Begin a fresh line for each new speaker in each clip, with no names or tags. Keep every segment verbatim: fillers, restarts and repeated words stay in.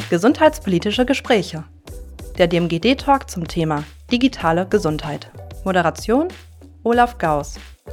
Gesundheitspolitische Gespräche. Der D M G D-Talk zum Thema digitale Gesundheit. Moderation Olaf Gauss.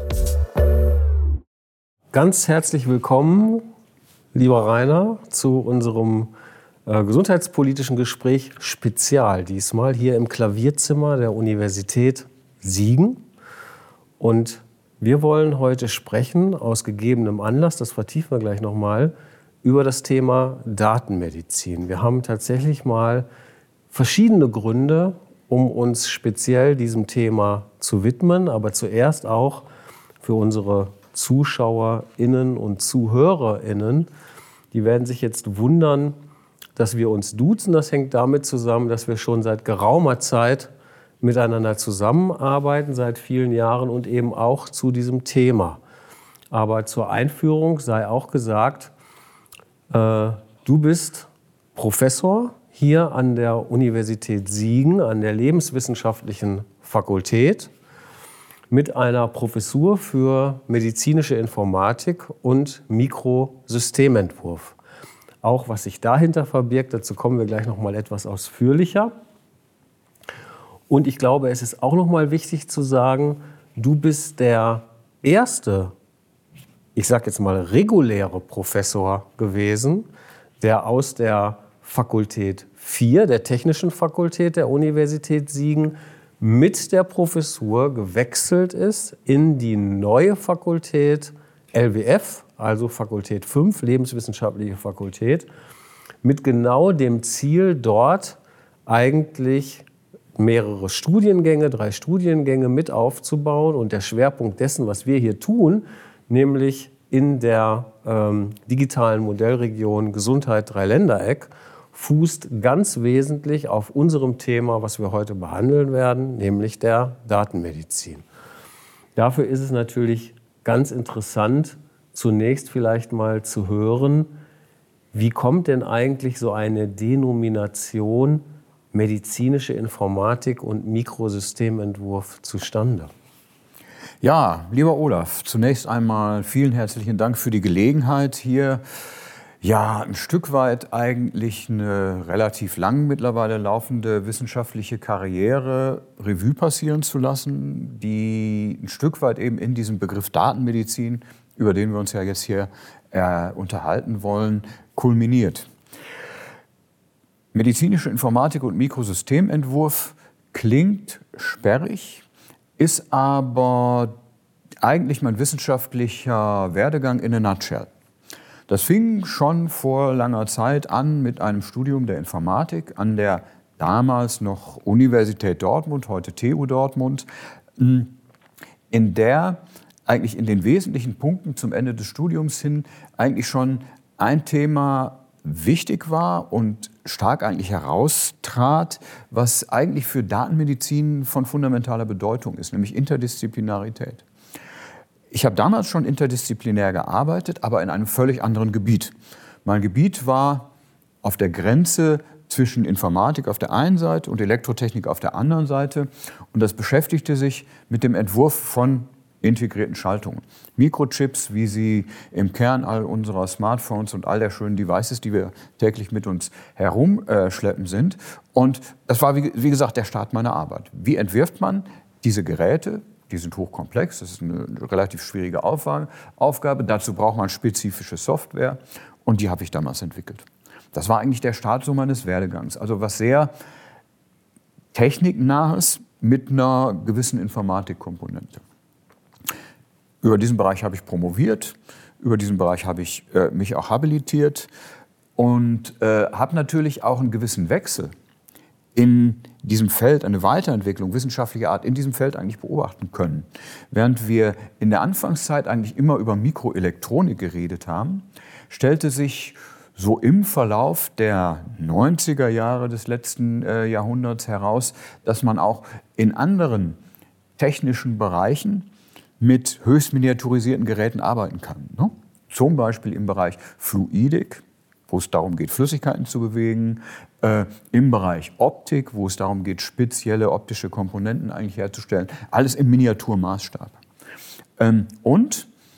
Ganz herzlich willkommen, lieber Rainer, zu unserem äh, gesundheitspolitischen Gespräch Spezial. Diesmal hier im Klavierzimmer der Universität Siegen. Und wir wollen heute sprechen, aus gegebenem Anlass, das vertiefen wir gleich nochmal, über das Thema Datenmedizin. Wir haben tatsächlich mal verschiedene Gründe, um uns speziell diesem Thema zu widmen, aber zuerst auch für unsere ZuschauerInnen und ZuhörerInnen. Die werden sich jetzt wundern, dass wir uns duzen. Das hängt damit zusammen, dass wir schon seit geraumer Zeit miteinander zusammenarbeiten, seit vielen Jahren und eben auch zu diesem Thema. Aber zur Einführung sei auch gesagt, äh, du bist Professor hier an der Universität Siegen, an der Lebenswissenschaftlichen Fakultät, mit einer Professur für medizinische Informatik und Mikrosystementwurf. Auch was sich dahinter verbirgt, dazu kommen wir gleich noch mal etwas ausführlicher. Und ich glaube, es ist auch noch mal wichtig zu sagen, du bist der erste, ich sage jetzt mal reguläre Professor gewesen, der aus der Fakultät vier, der Technischen Fakultät der Universität Siegen, mit der Professur gewechselt ist in die neue Fakultät L W F, also Fakultät fünf, Lebenswissenschaftliche Fakultät, mit genau dem Ziel, dort eigentlich mehrere Studiengänge, drei Studiengänge mit aufzubauen. Und der Schwerpunkt dessen, was wir hier tun, nämlich in der ähm, digitalen Modellregion Gesundheit Dreiländereck, fußt ganz wesentlich auf unserem Thema, was wir heute behandeln werden, nämlich der Datenmedizin. Dafür ist es natürlich ganz interessant, zunächst vielleicht mal zu hören, wie kommt denn eigentlich so eine Denomination medizinische Informatik und Mikrosystementwurf zustande?
Ja, lieber Olaf, zunächst einmal vielen herzlichen Dank für die Gelegenheit, hier ja ein Stück weit eigentlich eine relativ lang mittlerweile laufende wissenschaftliche Karriere Revue passieren zu lassen, die ein Stück weit eben in diesem Begriff Datenmedizin, über den wir uns ja jetzt hier äh, unterhalten wollen, kulminiert. Medizinische Informatik und Mikrosystementwurf klingt sperrig, ist aber eigentlich mein wissenschaftlicher Werdegang in a nutshell. Das fing schon vor langer Zeit an mit einem Studium der Informatik an der damals noch Universität Dortmund, heute T U Dortmund, in der eigentlich in den wesentlichen Punkten zum Ende des Studiums hin eigentlich schon ein Thema wichtig war und stark eigentlich heraustrat, was eigentlich für Datenmedizin von fundamentaler Bedeutung ist, nämlich Interdisziplinarität. Ich habe damals schon interdisziplinär gearbeitet, aber in einem völlig anderen Gebiet. Mein Gebiet war auf der Grenze zwischen Informatik auf der einen Seite und Elektrotechnik auf der anderen Seite. Und das beschäftigte sich mit dem Entwurf von integrierten Schaltungen. Mikrochips, wie sie im Kern all unserer Smartphones und all der schönen Devices, die wir täglich mit uns herumschleppen, sind. Und das war, wie, wie gesagt, der Start meiner Arbeit. Wie entwirft man diese Geräte? Die sind hochkomplex, das ist eine relativ schwierige Aufgabe. Dazu braucht man spezifische Software und die habe ich damals entwickelt. Das war eigentlich der Start so meines Werdegangs. Also was sehr techniknahes mit einer gewissen Informatikkomponente. Über diesen Bereich habe ich promoviert, über diesen Bereich habe ich äh, mich auch habilitiert und äh, habe natürlich auch einen gewissen Wechsel in diesem Feld, eine Weiterentwicklung wissenschaftlicher Art in diesem Feld eigentlich beobachten können. Während wir in der Anfangszeit eigentlich immer über Mikroelektronik geredet haben, stellte sich so im Verlauf der neunziger Jahre des letzten äh, Jahrhunderts heraus, dass man auch in anderen technischen Bereichen mit höchst miniaturisierten Geräten arbeiten kann. Ne? Zum Beispiel im Bereich Fluidik, wo es darum geht, Flüssigkeiten zu bewegen, äh, im Bereich Optik, wo es darum geht, spezielle optische Komponenten eigentlich herzustellen. Alles im Miniaturmaßstab. Ähm, und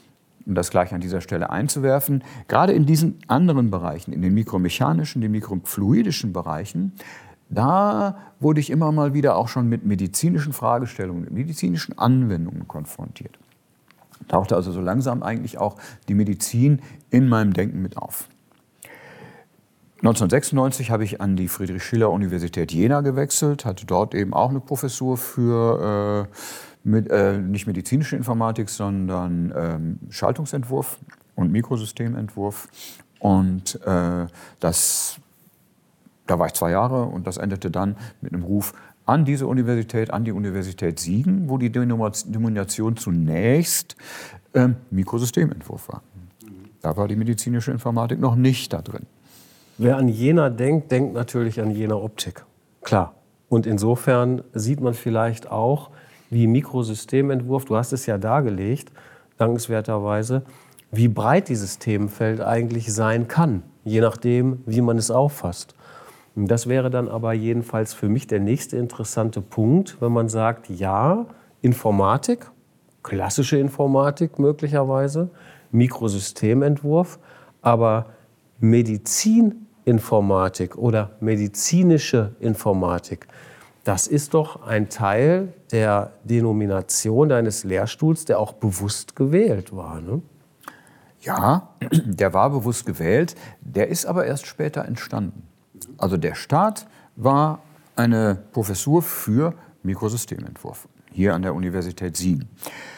um das gleich an dieser Stelle einzuwerfen, gerade in diesen anderen Bereichen, in den mikromechanischen, den mikrofluidischen Bereichen, da wurde ich immer mal wieder auch schon mit medizinischen Fragestellungen, mit medizinischen Anwendungen konfrontiert. Tauchte also so langsam eigentlich auch die Medizin in meinem Denken mit auf. neunzehnhundertsechsundneunzig habe ich an die Friedrich-Schiller-Universität Jena gewechselt, hatte dort eben auch eine Professur für äh, mit, äh, nicht medizinische Informatik, sondern ähm, Schaltungsentwurf und Mikrosystementwurf. Und äh, das, da war ich zwei Jahre und das endete dann mit einem Ruf an diese Universität, an die Universität Siegen, wo die Denomination zunächst äh, Mikrosystementwurf war. Da war die medizinische Informatik noch nicht da drin.
Wer an Jena denkt, denkt natürlich an Jena Optik. Klar. Und insofern sieht man vielleicht auch, wie Mikrosystementwurf, du hast es ja dargelegt, dankenswerterweise, wie breit dieses Themenfeld eigentlich sein kann, je nachdem, wie man es auffasst. Und das wäre dann aber jedenfalls für mich der nächste interessante Punkt, wenn man sagt, ja, Informatik, klassische Informatik möglicherweise, Mikrosystementwurf, aber Medizininformatik oder medizinische Informatik, das ist doch ein Teil der Denomination deines Lehrstuhls, der auch bewusst gewählt war, ne?
Ja, der war bewusst gewählt, der ist aber erst später entstanden. Also der Start war eine Professur für Mikrosystementwurf hier an der Universität Siegen.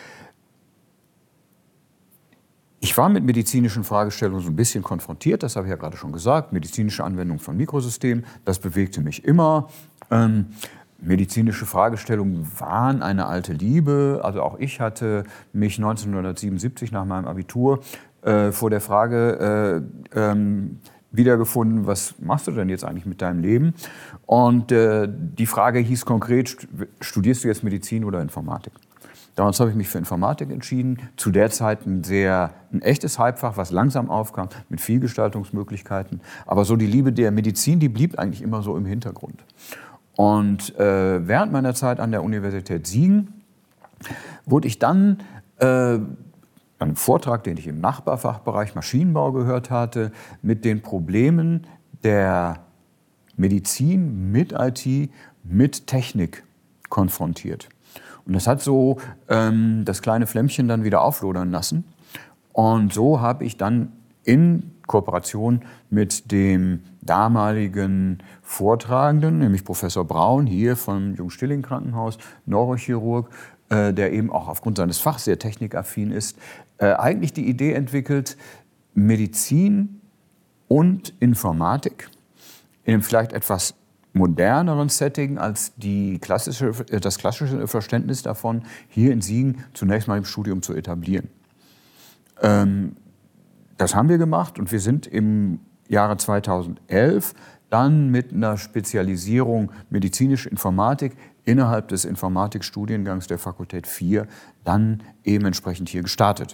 Ich war mit medizinischen Fragestellungen so ein bisschen konfrontiert, das habe ich ja gerade schon gesagt, medizinische Anwendung von Mikrosystemen, das bewegte mich immer. Ähm, medizinische Fragestellungen waren eine alte Liebe, also auch ich hatte mich neunzehnhundertsiebenundsiebzig nach meinem Abitur äh, vor der Frage äh, ähm, wiedergefunden, was machst du denn jetzt eigentlich mit deinem Leben? Und äh, die Frage hieß konkret, studierst du jetzt Medizin oder Informatik? Damals habe ich mich für Informatik entschieden, zu der Zeit ein sehr ein echtes Halbfach, was langsam aufkam, mit viel Gestaltungsmöglichkeiten. Aber so die Liebe der Medizin, die blieb eigentlich immer so im Hintergrund. Und äh, während meiner Zeit an der Universität Siegen wurde ich dann äh, einem Vortrag, den ich im Nachbarfachbereich Maschinenbau gehört hatte, mit den Problemen der Medizin mit I T, mit Technik konfrontiert. Und das hat so ähm, das kleine Flämmchen dann wieder auflodern lassen. Und so habe ich dann in Kooperation mit dem damaligen Vortragenden, nämlich Professor Braun, hier vom Jung-Stilling-Krankenhaus, Neurochirurg, äh, der eben auch aufgrund seines Fachs sehr technikaffin ist, äh, eigentlich die Idee entwickelt, Medizin und Informatik in einem vielleicht etwas moderneren Setting als die klassische, das klassische Verständnis davon, hier in Siegen zunächst mal im Studium zu etablieren. Ähm, das haben wir gemacht und wir sind im Jahre zweitausendelf dann mit einer Spezialisierung medizinische Informatik innerhalb des Informatikstudiengangs der Fakultät vier dann eben entsprechend hier gestartet.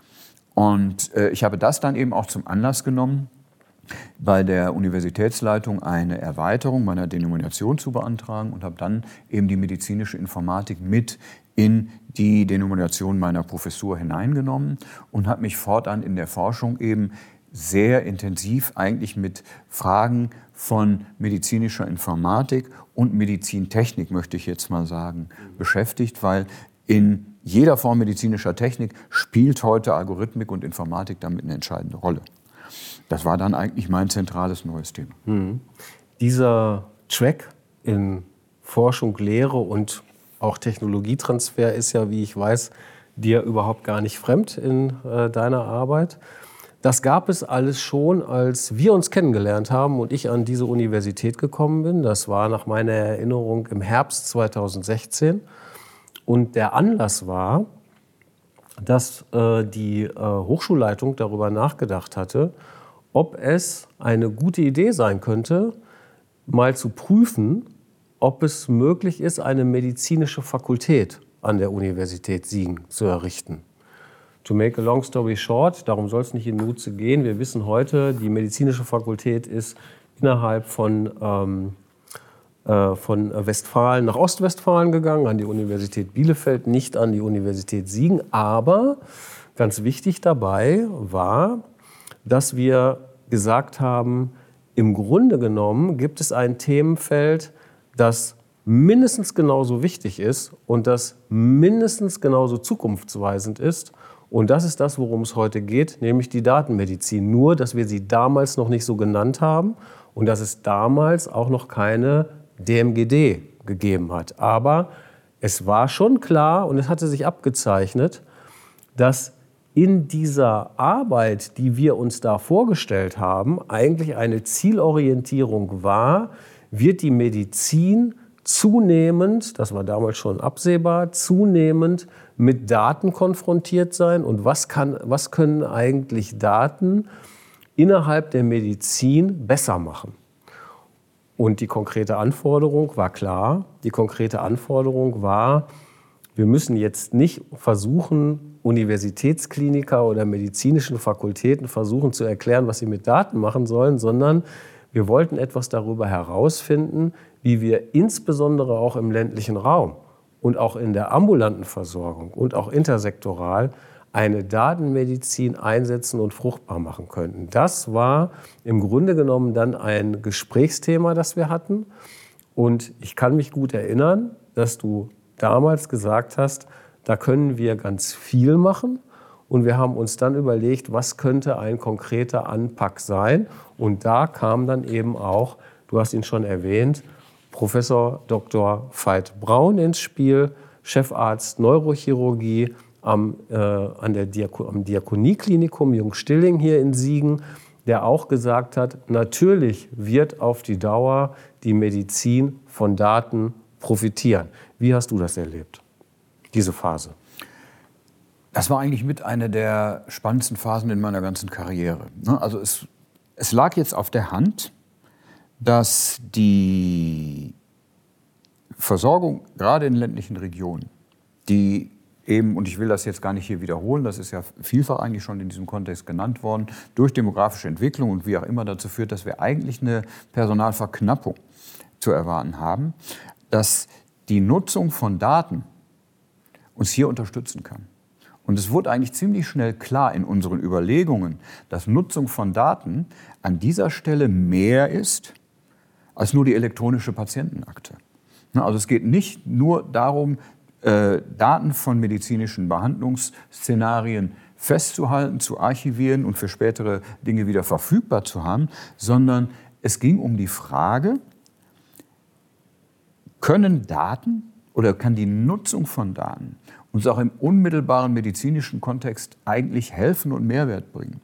Und äh, ich habe das dann eben auch zum Anlass genommen, bei der Universitätsleitung eine Erweiterung meiner Denomination zu beantragen und habe dann eben die medizinische Informatik mit in die Denomination meiner Professur hineingenommen und habe mich fortan in der Forschung eben sehr intensiv eigentlich mit Fragen von medizinischer Informatik und Medizintechnik, möchte ich jetzt mal sagen, beschäftigt, weil in jeder Form medizinischer Technik spielt heute Algorithmik und Informatik damit eine entscheidende Rolle. Das war dann eigentlich mein zentrales neues Thema.
Mhm. Dieser Track in Forschung, Lehre und auch Technologietransfer ist ja, wie ich weiß, dir überhaupt gar nicht fremd in äh, deiner Arbeit. Das gab es alles schon, als wir uns kennengelernt haben und ich an diese Universität gekommen bin. Das war nach meiner Erinnerung im Herbst zweitausendsechzehn. Und der Anlass war, dass äh, die äh, Hochschulleitung darüber nachgedacht hatte, ob es eine gute Idee sein könnte, mal zu prüfen, ob es möglich ist, eine medizinische Fakultät an der Universität Siegen zu errichten. To make a long story short, darum soll es nicht in Nutze gehen. Wir wissen heute, die medizinische Fakultät ist innerhalb von ähm, äh, von Westfalen nach Ostwestfalen gegangen, an die Universität Bielefeld, nicht an die Universität Siegen. Aber ganz wichtig dabei war, dass wir gesagt haben, im Grunde genommen gibt es ein Themenfeld, das mindestens genauso wichtig ist und das mindestens genauso zukunftsweisend ist. Und das ist das, worum es heute geht, nämlich die Datenmedizin. Nur, dass wir sie damals noch nicht so genannt haben und dass es damals auch noch keine D M G D gegeben hat. Aber es war schon klar und es hatte sich abgezeichnet, dass in dieser Arbeit, die wir uns da vorgestellt haben, eigentlich eine Zielorientierung war, wird die Medizin zunehmend, das war damals schon absehbar, zunehmend mit Daten konfrontiert sein. Und was, kann, was können eigentlich Daten innerhalb der Medizin besser machen? Und die konkrete Anforderung war klar. Die konkrete Anforderung war, wir müssen jetzt nicht versuchen, Universitätskliniker oder medizinischen Fakultäten versuchen zu erklären, was sie mit Daten machen sollen, sondern wir wollten etwas darüber herausfinden, wie wir insbesondere auch im ländlichen Raum und auch in der ambulanten Versorgung und auch intersektoral eine Datenmedizin einsetzen und fruchtbar machen könnten. Das war im Grunde genommen dann ein Gesprächsthema, das wir hatten. Und ich kann mich gut erinnern, dass du damals gesagt hast, da können wir ganz viel machen. Und wir haben uns dann überlegt, was könnte ein konkreter Anpack sein. Und da kam dann eben auch, du hast ihn schon erwähnt, Professor Doktor Veit Braun ins Spiel, Chefarzt Neurochirurgie am, äh, an der Diako- am Diakonieklinikum Jung-Stilling hier in Siegen, der auch gesagt hat, natürlich wird auf die Dauer die Medizin von Daten profitieren. Wie hast du das erlebt, diese Phase?
Das war eigentlich mit einer der spannendsten Phasen in meiner ganzen Karriere. Also es, es lag jetzt auf der Hand, dass die Versorgung gerade in ländlichen Regionen, die eben, und ich will das jetzt gar nicht hier wiederholen, das ist ja vielfach eigentlich schon in diesem Kontext genannt worden, durch demografische Entwicklung und wie auch immer dazu führt, dass wir eigentlich eine Personalverknappung zu erwarten haben, dass die Nutzung von Daten uns hier unterstützen kann. Und es wurde eigentlich ziemlich schnell klar in unseren Überlegungen, dass Nutzung von Daten an dieser Stelle mehr ist als nur die elektronische Patientenakte. Also es geht nicht nur darum, äh, Daten von medizinischen Behandlungsszenarien festzuhalten, zu archivieren und für spätere Dinge wieder verfügbar zu haben, sondern es ging um die Frage, können Daten oder kann die Nutzung von Daten uns auch im unmittelbaren medizinischen Kontext eigentlich helfen und Mehrwert bringen?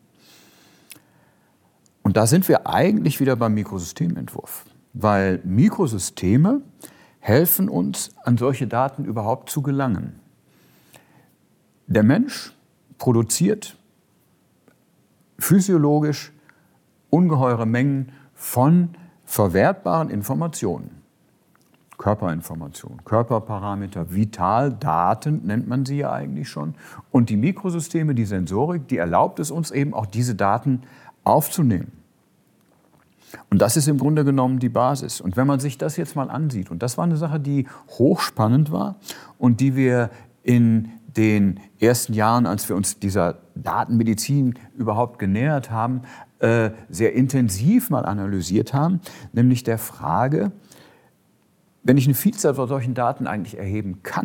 Und da sind wir eigentlich wieder beim Mikrosystementwurf, weil Mikrosysteme helfen uns, an solche Daten überhaupt zu gelangen. Der Mensch produziert physiologisch ungeheure Mengen von verwertbaren Informationen. Körperinformationen, Körperparameter, Vitaldaten nennt man sie ja eigentlich schon. Und die Mikrosysteme, die Sensorik, die erlaubt es uns eben auch, diese Daten aufzunehmen. Und das ist im Grunde genommen die Basis. Und wenn man sich das jetzt mal ansieht, und das war eine Sache, die hochspannend war und die wir in den ersten Jahren, als wir uns dieser Datenmedizin überhaupt genähert haben, äh, sehr intensiv mal analysiert haben, nämlich der Frage, wenn ich eine Vielzahl von solchen Daten eigentlich erheben kann,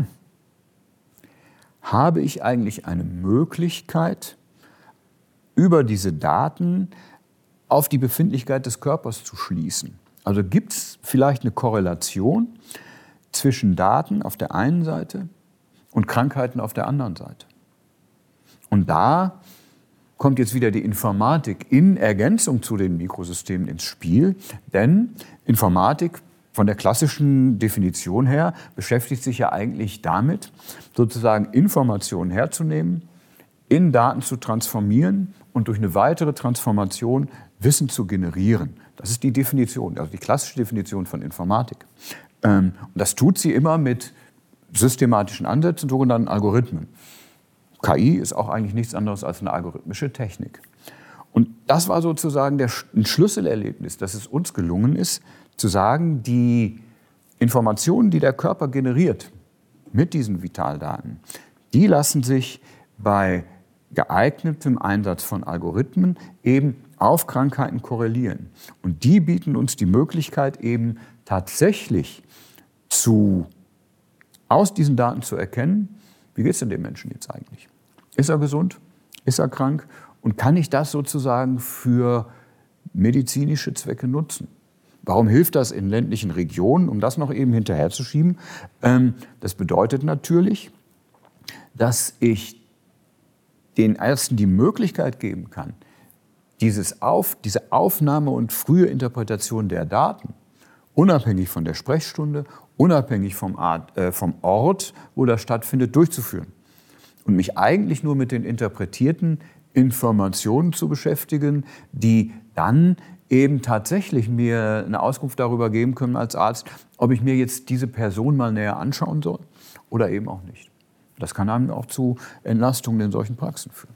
habe ich eigentlich eine Möglichkeit, über diese Daten auf die Befindlichkeit des Körpers zu schließen. Also gibt es vielleicht eine Korrelation zwischen Daten auf der einen Seite und Krankheiten auf der anderen Seite. Und da kommt jetzt wieder die Informatik in Ergänzung zu den Mikrosystemen ins Spiel, denn Informatik von der klassischen Definition her beschäftigt sich ja eigentlich damit, sozusagen Informationen herzunehmen, in Daten zu transformieren und durch eine weitere Transformation Wissen zu generieren. Das ist die Definition, also die klassische Definition von Informatik. Und das tut sie immer mit systematischen Ansätzen, sogenannten Algorithmen. K I ist auch eigentlich nichts anderes als eine algorithmische Technik. Und das war sozusagen der, ein Schlüsselerlebnis, dass es uns gelungen ist, zu sagen, die Informationen, die der Körper generiert mit diesen Vitaldaten, die lassen sich bei geeignetem Einsatz von Algorithmen eben auf Krankheiten korrelieren. Und die bieten uns die Möglichkeit, eben tatsächlich zu, aus diesen Daten zu erkennen, wie geht es denn dem Menschen jetzt eigentlich? Ist er gesund? Ist er krank? Und kann ich das sozusagen für medizinische Zwecke nutzen? Warum hilft das in ländlichen Regionen, um das noch eben hinterherzuschieben? Ähm, das bedeutet natürlich, dass ich den Ärzten die Möglichkeit geben kann, dieses Auf, diese Aufnahme und frühe Interpretation der Daten, unabhängig von der Sprechstunde, unabhängig vom, Art, äh, vom Ort, wo das stattfindet, durchzuführen. Und mich eigentlich nur mit den interpretierten Informationen zu beschäftigen, die dann eben tatsächlich mir eine Auskunft darüber geben können als Arzt, ob ich mir jetzt diese Person mal näher anschauen soll oder eben auch nicht. Das kann einem auch zu Entlastungen in solchen Praxen führen.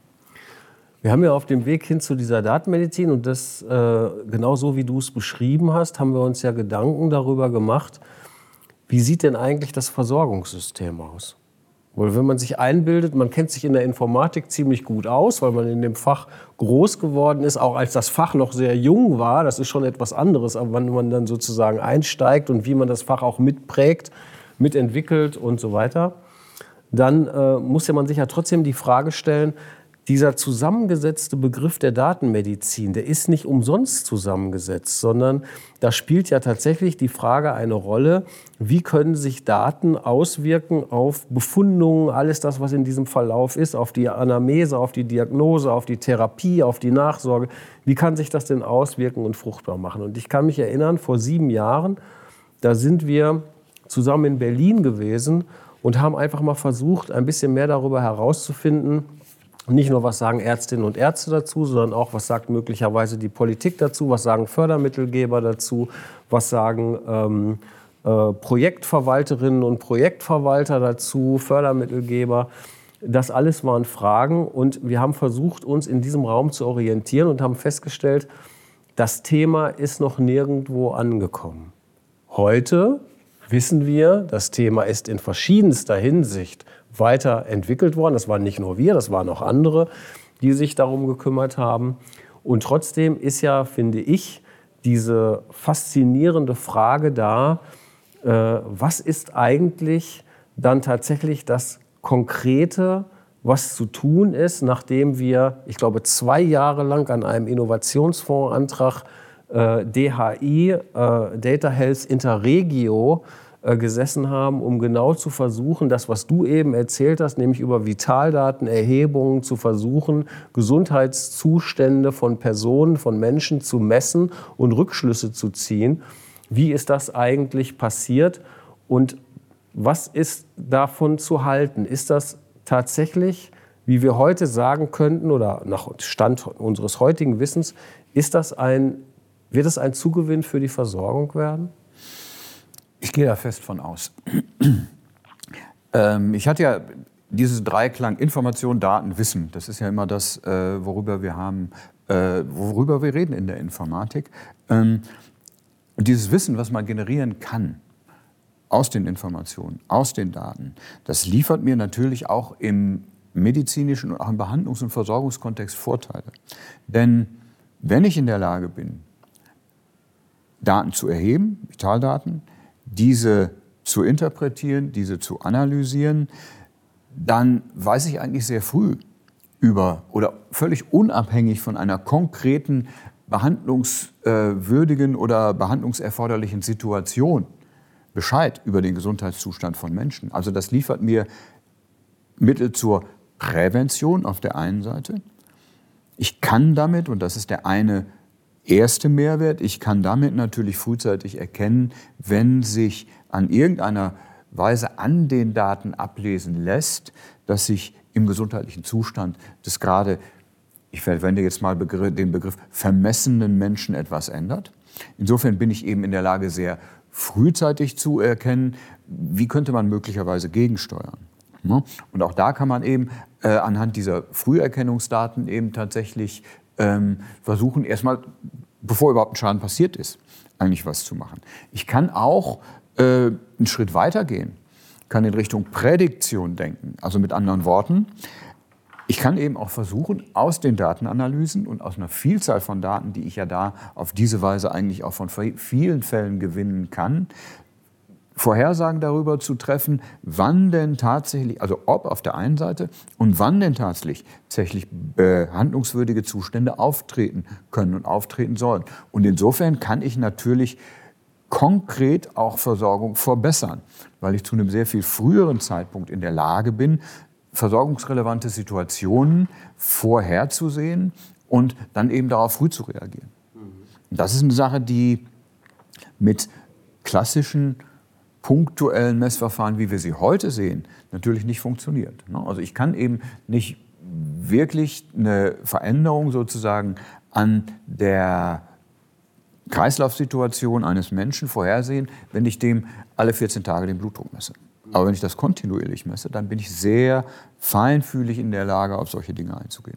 Wir haben ja auf dem Weg hin zu dieser Datenmedizin und das, äh, genau so wie du es beschrieben hast, haben wir uns ja Gedanken darüber gemacht, wie sieht denn eigentlich das Versorgungssystem aus? Weil wenn man sich einbildet, man kennt sich in der Informatik ziemlich gut aus, weil man in dem Fach groß geworden ist, auch als das Fach noch sehr jung war, das ist schon etwas anderes, aber wenn man dann sozusagen einsteigt und wie man das Fach auch mitprägt, mitentwickelt und so weiter, dann äh, muss ja man sich ja trotzdem die Frage stellen, dieser zusammengesetzte Begriff der Datenmedizin, der ist nicht umsonst zusammengesetzt, sondern da spielt ja tatsächlich die Frage eine Rolle, wie können sich Daten auswirken auf Befundungen, alles das, was in diesem Verlauf ist, auf die Anamnese, auf die Diagnose, auf die Therapie, auf die Nachsorge. Wie kann sich das denn auswirken und fruchtbar machen? Und ich kann mich erinnern, vor sieben Jahren, da sind wir zusammen in Berlin gewesen und haben einfach mal versucht, ein bisschen mehr darüber herauszufinden, nicht nur, was sagen Ärztinnen und Ärzte dazu, sondern auch, was sagt möglicherweise die Politik dazu, was sagen Fördermittelgeber dazu, was sagen ähm, äh, Projektverwalterinnen und Projektverwalter dazu, Fördermittelgeber. Das alles waren Fragen und wir haben versucht, uns in diesem Raum zu orientieren und haben festgestellt, das Thema ist noch nirgendwo angekommen. Heute wissen wir, das Thema ist in verschiedenster Hinsicht weiterentwickelt worden. Das waren nicht nur wir, das waren auch andere, die sich darum gekümmert haben. Und trotzdem ist ja, finde ich, diese faszinierende Frage da, äh, was ist eigentlich dann tatsächlich das Konkrete, was zu tun ist, nachdem wir, ich glaube, zwei Jahre lang an einem Innovationsfondsantrag äh, D H I, äh, Data Health Interregio, gesessen haben, um genau zu versuchen, das, was du eben erzählt hast, nämlich über Vitaldatenerhebungen zu versuchen, Gesundheitszustände von Personen, von Menschen zu messen und Rückschlüsse zu ziehen. Wie ist das eigentlich passiert und was ist davon zu halten? Ist das tatsächlich, wie wir heute sagen könnten oder nach Stand unseres heutigen Wissens, ist das ein, wird es ein Zugewinn für die Versorgung werden?
Ich gehe da fest von aus. ähm, ich hatte ja diesen Dreiklang Information, Daten, Wissen. Das ist ja immer das, äh, worüber wir haben, äh, worüber wir reden in der Informatik. Ähm, und dieses Wissen, was man generieren kann aus den Informationen, aus den Daten, das liefert mir natürlich auch im medizinischen und auch im Behandlungs- und Versorgungskontext Vorteile. Denn wenn ich in der Lage bin, Daten zu erheben, Vitaldaten, diese zu interpretieren, diese zu analysieren, dann weiß ich eigentlich sehr früh über oder völlig unabhängig von einer konkreten behandlungswürdigen oder behandlungserforderlichen Situation Bescheid über den Gesundheitszustand von Menschen. Also das liefert mir Mittel zur Prävention auf der einen Seite. Ich kann damit, und das ist der eine erste Mehrwert, ich kann damit natürlich frühzeitig erkennen, wenn sich an irgendeiner Weise an den Daten ablesen lässt, dass sich im gesundheitlichen Zustand des gerade, ich verwende jetzt mal den Begriff vermessenen Menschen etwas ändert. Insofern bin ich eben in der Lage, sehr frühzeitig zu erkennen, wie könnte man möglicherweise gegensteuern. Und auch da kann man eben äh, anhand dieser Früherkennungsdaten eben tatsächlich ähm, versuchen, erstmal, bevor überhaupt ein Schaden passiert ist, eigentlich was zu machen. Ich kann auch äh, einen Schritt weiter gehen, kann in Richtung Prädiktion denken. Also mit anderen Worten, ich kann eben auch versuchen, aus den Datenanalysen und aus einer Vielzahl von Daten, die ich ja da auf diese Weise eigentlich auch von vielen Fällen gewinnen kann, Vorhersagen darüber zu treffen, wann denn tatsächlich, also ob auf der einen Seite und wann denn tatsächlich, tatsächlich behandlungswürdige Zustände auftreten können und auftreten sollen. Und insofern kann ich natürlich konkret auch Versorgung verbessern, weil ich zu einem sehr viel früheren Zeitpunkt in der Lage bin, versorgungsrelevante Situationen vorherzusehen und dann eben darauf früh zu reagieren. Das ist eine Sache, die mit klassischen punktuellen Messverfahren, wie wir sie heute sehen, natürlich nicht funktioniert. Also ich kann eben nicht wirklich eine Veränderung sozusagen an der Kreislaufsituation eines Menschen vorhersehen, wenn ich dem alle vierzehn Tage den Blutdruck messe. Aber wenn ich das kontinuierlich messe, dann bin ich sehr feinfühlig in der Lage, auf solche Dinge einzugehen.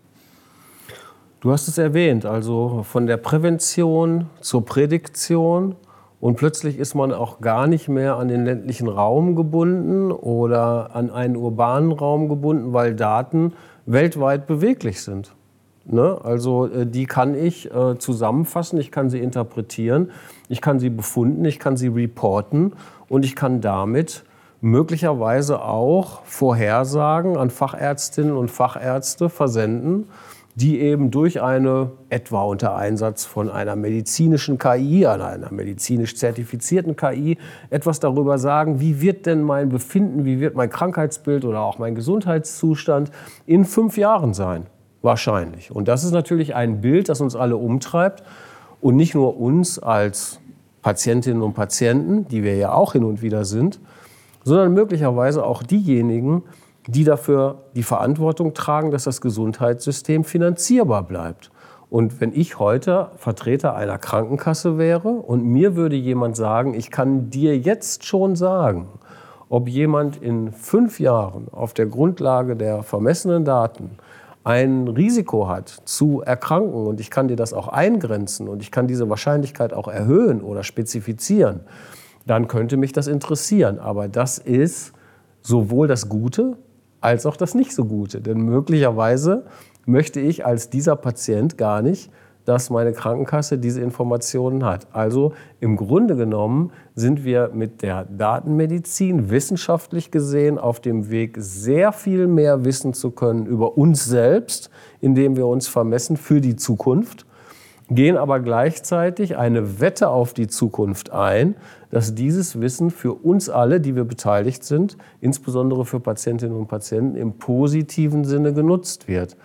Du hast es erwähnt, also von der Prävention zur Prädiktion. Und plötzlich ist man auch gar nicht mehr an den ländlichen Raum gebunden oder an einen urbanen Raum gebunden, weil Daten weltweit beweglich sind. Ne? Also äh, die kann ich äh, zusammenfassen, ich kann sie interpretieren, ich kann sie befunden, ich kann sie reporten und ich kann damit möglicherweise auch Vorhersagen an Fachärztinnen und Fachärzte versenden, die eben durch eine, etwa unter Einsatz von einer medizinischen K I, einer medizinisch zertifizierten K I, etwas darüber sagen, wie wird denn mein Befinden, wie wird mein Krankheitsbild oder auch mein Gesundheitszustand in fünf Jahren sein? Wahrscheinlich. Und das ist natürlich ein Bild, das uns alle umtreibt und nicht nur uns als Patientinnen und Patienten, die wir ja auch hin und wieder sind, sondern möglicherweise auch diejenigen, die dafür die Verantwortung tragen, dass das Gesundheitssystem finanzierbar bleibt. Und wenn ich heute Vertreter einer Krankenkasse wäre und mir würde jemand sagen, ich kann dir jetzt schon sagen, ob jemand in fünf Jahren auf der Grundlage der vermessenen Daten ein Risiko hat zu erkranken und ich kann dir das auch eingrenzen und ich kann diese Wahrscheinlichkeit auch erhöhen oder spezifizieren, dann könnte mich das interessieren. Aber das ist sowohl das Gute als auch das nicht so Gute. Denn möglicherweise möchte ich als dieser Patient gar nicht, dass meine Krankenkasse diese Informationen hat. Also im Grunde genommen sind wir mit der Datenmedizin wissenschaftlich gesehen auf dem Weg, sehr viel mehr wissen zu können über uns selbst, indem wir uns vermessen für die Zukunft, gehen aber gleichzeitig eine Wette auf die Zukunft ein, dass dieses Wissen für uns alle, die wir beteiligt sind, insbesondere für Patientinnen und Patienten, im positiven Sinne genutzt wird.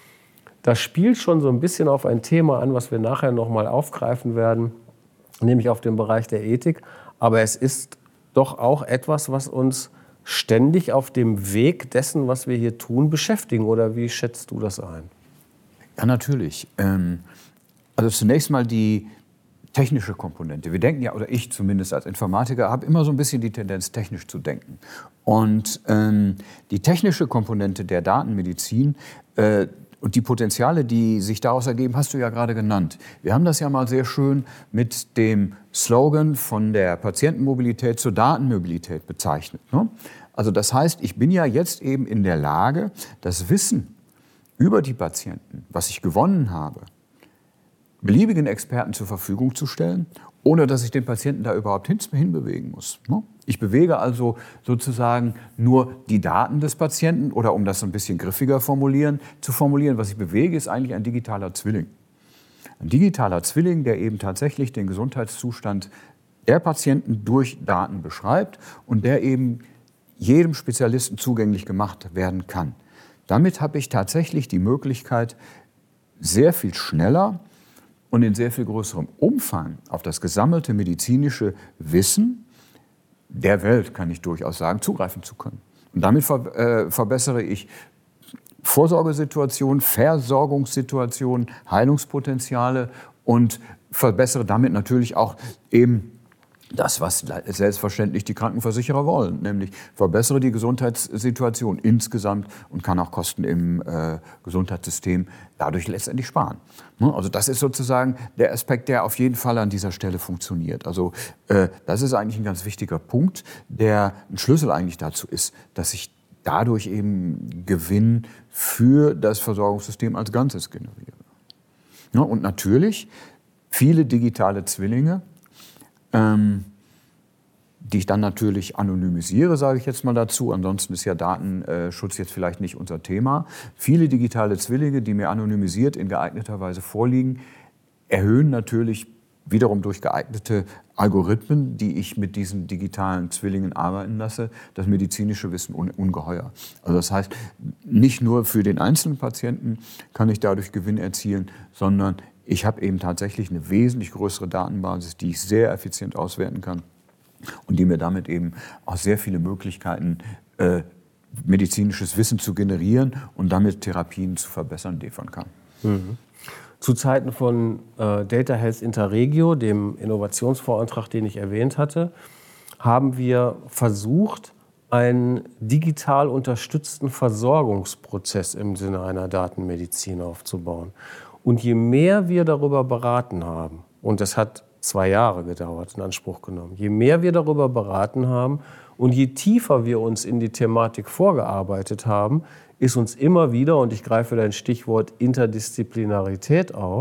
Das spielt schon so ein bisschen auf ein Thema an, was wir nachher noch mal aufgreifen werden, nämlich auf den Bereich der Ethik. Aber es ist doch auch etwas, was uns ständig auf dem Weg dessen, was wir hier tun, beschäftigen. Oder wie schätzt du das ein?
Ja, natürlich. Ähm Also zunächst mal die technische Komponente. Wir denken ja, oder ich zumindest als Informatiker, habe immer so ein bisschen die Tendenz, technisch zu denken. Und ähm, die technische Komponente der Datenmedizin äh, und die Potenziale, die sich daraus ergeben, hast du ja gerade genannt. Wir haben das ja mal sehr schön mit dem Slogan von der Patientenmobilität zur Datenmobilität bezeichnet, ne? Also das heißt, ich bin ja jetzt eben in der Lage, das Wissen über die Patienten, was ich gewonnen habe, beliebigen Experten zur Verfügung zu stellen, ohne dass ich den Patienten da überhaupt hin, hinbewegen muss. Ich bewege also sozusagen nur die Daten des Patienten oder, um das ein bisschen griffiger formulieren, zu formulieren, was ich bewege, ist eigentlich ein digitaler Zwilling. Ein digitaler Zwilling, der eben tatsächlich den Gesundheitszustand der Patienten durch Daten beschreibt und der eben jedem Spezialisten zugänglich gemacht werden kann. Damit habe ich tatsächlich die Möglichkeit, sehr viel schneller und in sehr viel größerem Umfang auf das gesammelte medizinische Wissen der Welt, kann ich durchaus sagen, zugreifen zu können. Und damit ver, äh, verbessere ich Vorsorgesituationen, Versorgungssituationen, Heilungspotenziale und verbessere damit natürlich auch eben das, was selbstverständlich die Krankenversicherer wollen, nämlich verbessere die Gesundheitssituation insgesamt und kann auch Kosten im äh, Gesundheitssystem dadurch letztendlich sparen. Also das ist sozusagen der Aspekt, der auf jeden Fall an dieser Stelle funktioniert. Also äh, das ist eigentlich ein ganz wichtiger Punkt, der ein Schlüssel eigentlich dazu ist, dass sich dadurch eben Gewinn für das Versorgungssystem als Ganzes generiert. Ja, und natürlich viele digitale Zwillinge, ähm, die ich dann natürlich anonymisiere, sage ich jetzt mal dazu. Ansonsten ist ja Datenschutz jetzt vielleicht nicht unser Thema. Viele digitale Zwillinge, die mir anonymisiert in geeigneter Weise vorliegen, erhöhen natürlich wiederum durch geeignete Algorithmen, die ich mit diesen digitalen Zwillingen arbeiten lasse, das medizinische Wissen ungeheuer. Also das heißt, nicht nur für den einzelnen Patienten kann ich dadurch Gewinn erzielen, sondern ich habe eben tatsächlich eine wesentlich größere Datenbasis, die ich sehr effizient auswerten kann und die mir damit eben auch sehr viele Möglichkeiten, äh, medizinisches Wissen zu generieren und damit Therapien zu verbessern, liefern kann.
Mhm. Zu Zeiten von äh, Data Health Interregio, dem Innovationsvorantrag, den ich erwähnt hatte, haben wir versucht, einen digital unterstützten Versorgungsprozess im Sinne einer Datenmedizin aufzubauen. Und je mehr wir darüber beraten haben, und das hat zwei Jahre gedauert, in Anspruch genommen, je mehr wir darüber beraten haben und je tiefer wir uns in die Thematik vorgearbeitet haben, ist uns immer wieder, und ich greife dein Stichwort Interdisziplinarität auf,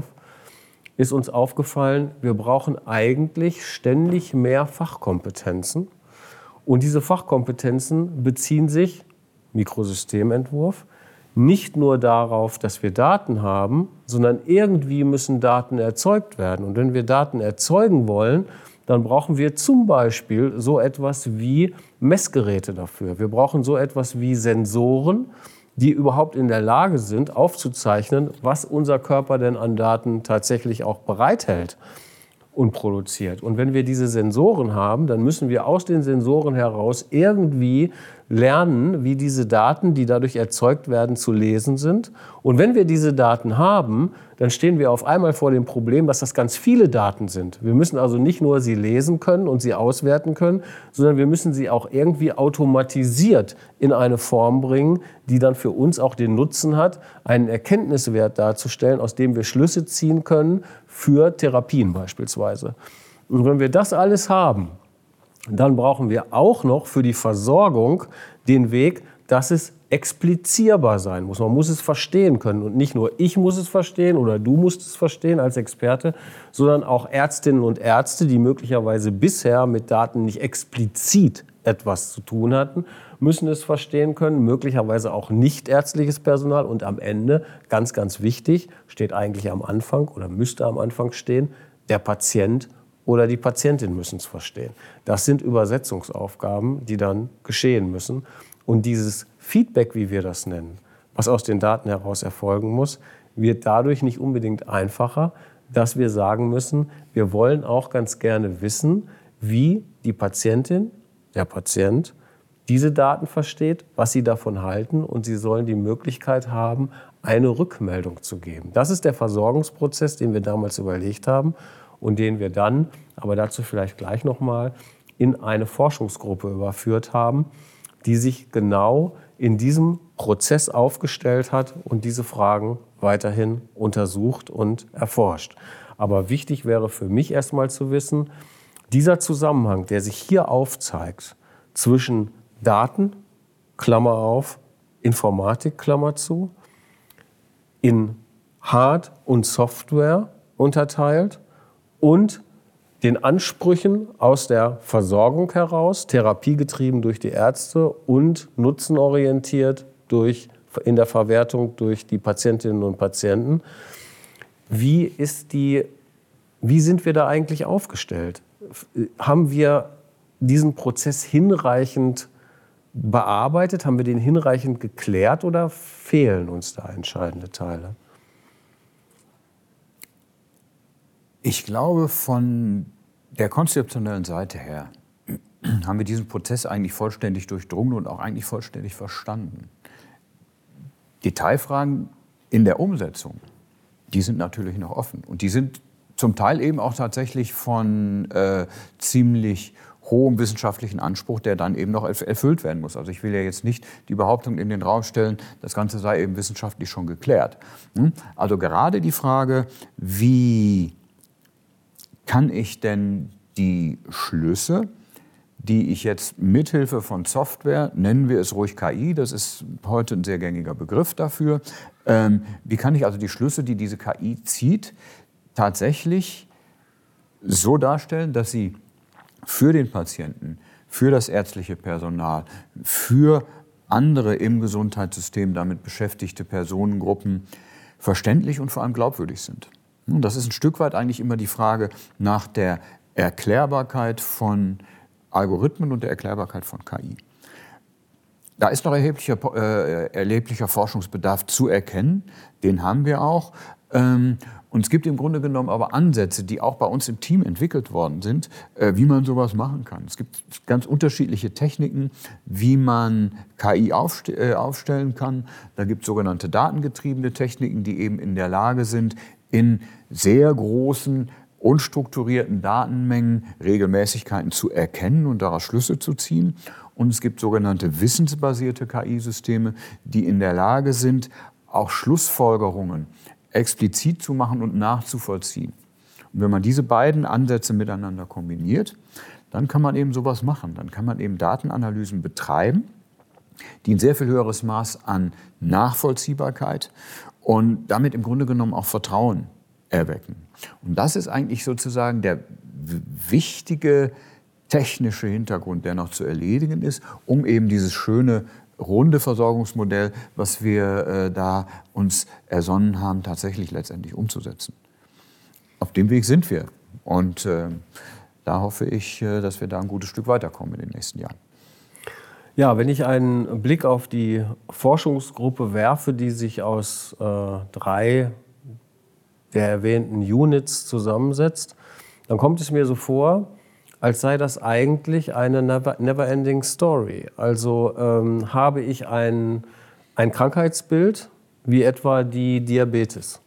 ist uns aufgefallen, wir brauchen eigentlich ständig mehr Fachkompetenzen. Und diese Fachkompetenzen beziehen sich, Mikrosystementwurf, nicht nur darauf, dass wir Daten haben, sondern irgendwie müssen Daten erzeugt werden. Und wenn wir Daten erzeugen wollen, dann brauchen wir zum Beispiel so etwas wie Messgeräte dafür. Wir brauchen so etwas wie Sensoren, die überhaupt in der Lage sind, aufzuzeichnen, was unser Körper denn an Daten tatsächlich auch bereithält und produziert. Und wenn wir diese Sensoren haben, dann müssen wir aus den Sensoren heraus irgendwie lernen, wie diese Daten, die dadurch erzeugt werden, zu lesen sind. Und wenn wir diese Daten haben, dann stehen wir auf einmal vor dem Problem, dass das ganz viele Daten sind. Wir müssen also nicht nur sie lesen können und sie auswerten können, sondern wir müssen sie auch irgendwie automatisiert in eine Form bringen, die dann für uns auch den Nutzen hat, einen Erkenntniswert darzustellen, aus dem wir Schlüsse ziehen können für Therapien beispielsweise. Und wenn wir das alles haben, dann brauchen wir auch noch für die Versorgung den Weg, dass es explizierbar sein muss. Man muss es verstehen können. Und nicht nur ich muss es verstehen oder du musst es verstehen als Experte, sondern auch Ärztinnen und Ärzte, die möglicherweise bisher mit Daten nicht explizit etwas zu tun hatten, müssen es verstehen können, möglicherweise auch nicht ärztliches Personal. Und am Ende, ganz, ganz wichtig, steht eigentlich am Anfang oder müsste am Anfang stehen, der Patient oder die Patientin müssen es verstehen. Das sind Übersetzungsaufgaben, die dann geschehen müssen. Und dieses Feedback, wie wir das nennen, was aus den Daten heraus erfolgen muss, wird dadurch nicht unbedingt einfacher, dass wir sagen müssen, wir wollen auch ganz gerne wissen, wie die Patientin, der Patient, diese Daten versteht, was sie davon halten, und sie sollen die Möglichkeit haben, eine Rückmeldung zu geben. Das ist der Versorgungsprozess, den wir damals überlegt haben und den wir dann, aber dazu vielleicht gleich nochmal, in eine Forschungsgruppe überführt haben, die sich genau in diesem Prozess aufgestellt hat und diese Fragen weiterhin untersucht und erforscht. Aber wichtig wäre für mich erstmal zu wissen, dieser Zusammenhang, der sich hier aufzeigt zwischen Daten, Klammer auf, Informatik, Klammer zu, in Hard- und Software unterteilt und den Ansprüchen aus der Versorgung heraus, therapiegetrieben durch die Ärzte und nutzenorientiert durch, in der Verwertung durch die Patientinnen und Patienten. Wie ist die, wie sind wir da eigentlich aufgestellt? Haben wir diesen Prozess hinreichend bearbeitet? Haben wir den hinreichend geklärt oder fehlen uns da entscheidende Teile?
Ich glaube, von der konzeptionellen Seite her haben wir diesen Prozess eigentlich vollständig durchdrungen und auch eigentlich vollständig verstanden. Detailfragen in der Umsetzung, die sind natürlich noch offen. Und die sind zum Teil eben auch tatsächlich von äh, ziemlich hohem wissenschaftlichen Anspruch, der dann eben noch erfüllt werden muss. Also ich will ja jetzt nicht die Behauptung in den Raum stellen, das Ganze sei eben wissenschaftlich schon geklärt. Also gerade die Frage, wie kann ich denn die Schlüsse, die ich jetzt mithilfe von Software, nennen wir es ruhig K I, das ist heute ein sehr gängiger Begriff dafür, ähm, wie kann ich also die Schlüsse, die diese K I zieht, tatsächlich so darstellen, dass sie für den Patienten, für das ärztliche Personal, für andere im Gesundheitssystem damit beschäftigte Personengruppen verständlich und vor allem glaubwürdig sind. Und das ist ein Stück weit eigentlich immer die Frage nach der Erklärbarkeit von Algorithmen und der Erklärbarkeit von K I. Da ist noch erheblicher, äh, erheblicher Forschungsbedarf zu erkennen, den haben wir auch. Ähm, und es gibt im Grunde genommen aber Ansätze, die auch bei uns im Team entwickelt worden sind, äh, wie man sowas machen kann. Es gibt ganz unterschiedliche Techniken, wie man K I aufst äh, aufstellen kann. Da gibt es sogenannte datengetriebene Techniken, die eben in der Lage sind, in sehr großen, unstrukturierten Datenmengen Regelmäßigkeiten zu erkennen und daraus Schlüsse zu ziehen. Und es gibt sogenannte wissensbasierte K I-Systeme, die in der Lage sind, auch Schlussfolgerungen explizit zu machen und nachzuvollziehen. Und wenn man diese beiden Ansätze miteinander kombiniert, dann kann man eben sowas machen. Dann kann man eben Datenanalysen betreiben, die ein sehr viel höheres Maß an Nachvollziehbarkeit und damit im Grunde genommen auch Vertrauen erwecken. Und das ist eigentlich sozusagen der wichtige technische Hintergrund, der noch zu erledigen ist, um eben dieses schöne runde Versorgungsmodell, was wir äh, da uns ersonnen haben, tatsächlich letztendlich umzusetzen. Auf dem Weg sind wir. Und äh, da hoffe ich, äh, dass wir da ein gutes Stück weiterkommen in den nächsten Jahren.
Ja, wenn ich einen Blick auf die Forschungsgruppe werfe, die sich aus äh, drei der erwähnten Units zusammensetzt, dann kommt es mir so vor, als sei das eigentlich eine never-ending Story. Also ähm, habe ich ein, ein Krankheitsbild, wie etwa die Diabetes.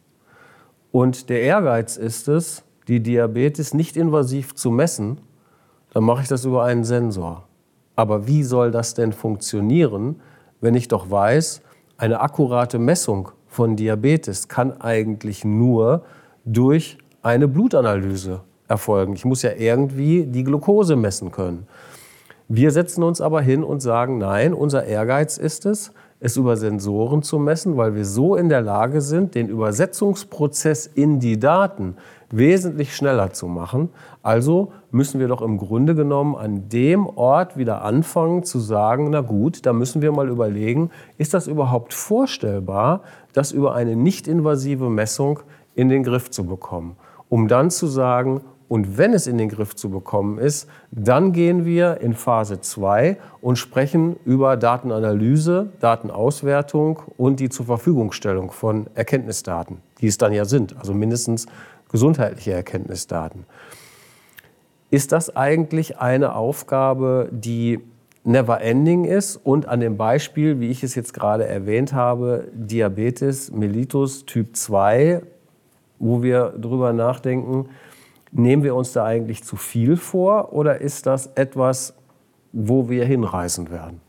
Und der Ehrgeiz ist es, die Diabetes nicht invasiv zu messen, dann mache ich das über einen Sensor. Aber wie soll das denn funktionieren, wenn ich doch weiß, eine akkurate Messung von Diabetes kann eigentlich nur durch eine Blutanalyse erfolgen. Ich muss ja irgendwie die Glucose messen können. Wir setzen uns aber hin und sagen, nein, unser Ehrgeiz ist es, es über Sensoren zu messen, weil wir so in der Lage sind, den Übersetzungsprozess in die Daten wesentlich schneller zu machen. Also müssen wir doch im Grunde genommen an dem Ort wieder anfangen zu sagen, na gut, da müssen wir mal überlegen, ist das überhaupt vorstellbar, das über eine nicht-invasive Messung in den Griff zu bekommen, um dann zu sagen, und wenn es in den Griff zu bekommen ist, dann gehen wir in Phase zwei und sprechen über Datenanalyse, Datenauswertung und die Zurverfügungstellung von Erkenntnisdaten, die es dann ja sind, also mindestens gesundheitliche Erkenntnisdaten. Ist das eigentlich eine Aufgabe, die never ending ist und an dem Beispiel, wie ich es jetzt gerade erwähnt habe, Diabetes mellitus Typ zwei, wo wir drüber nachdenken, nehmen wir uns da eigentlich zu viel vor oder ist das etwas, wo wir hinreisen werden?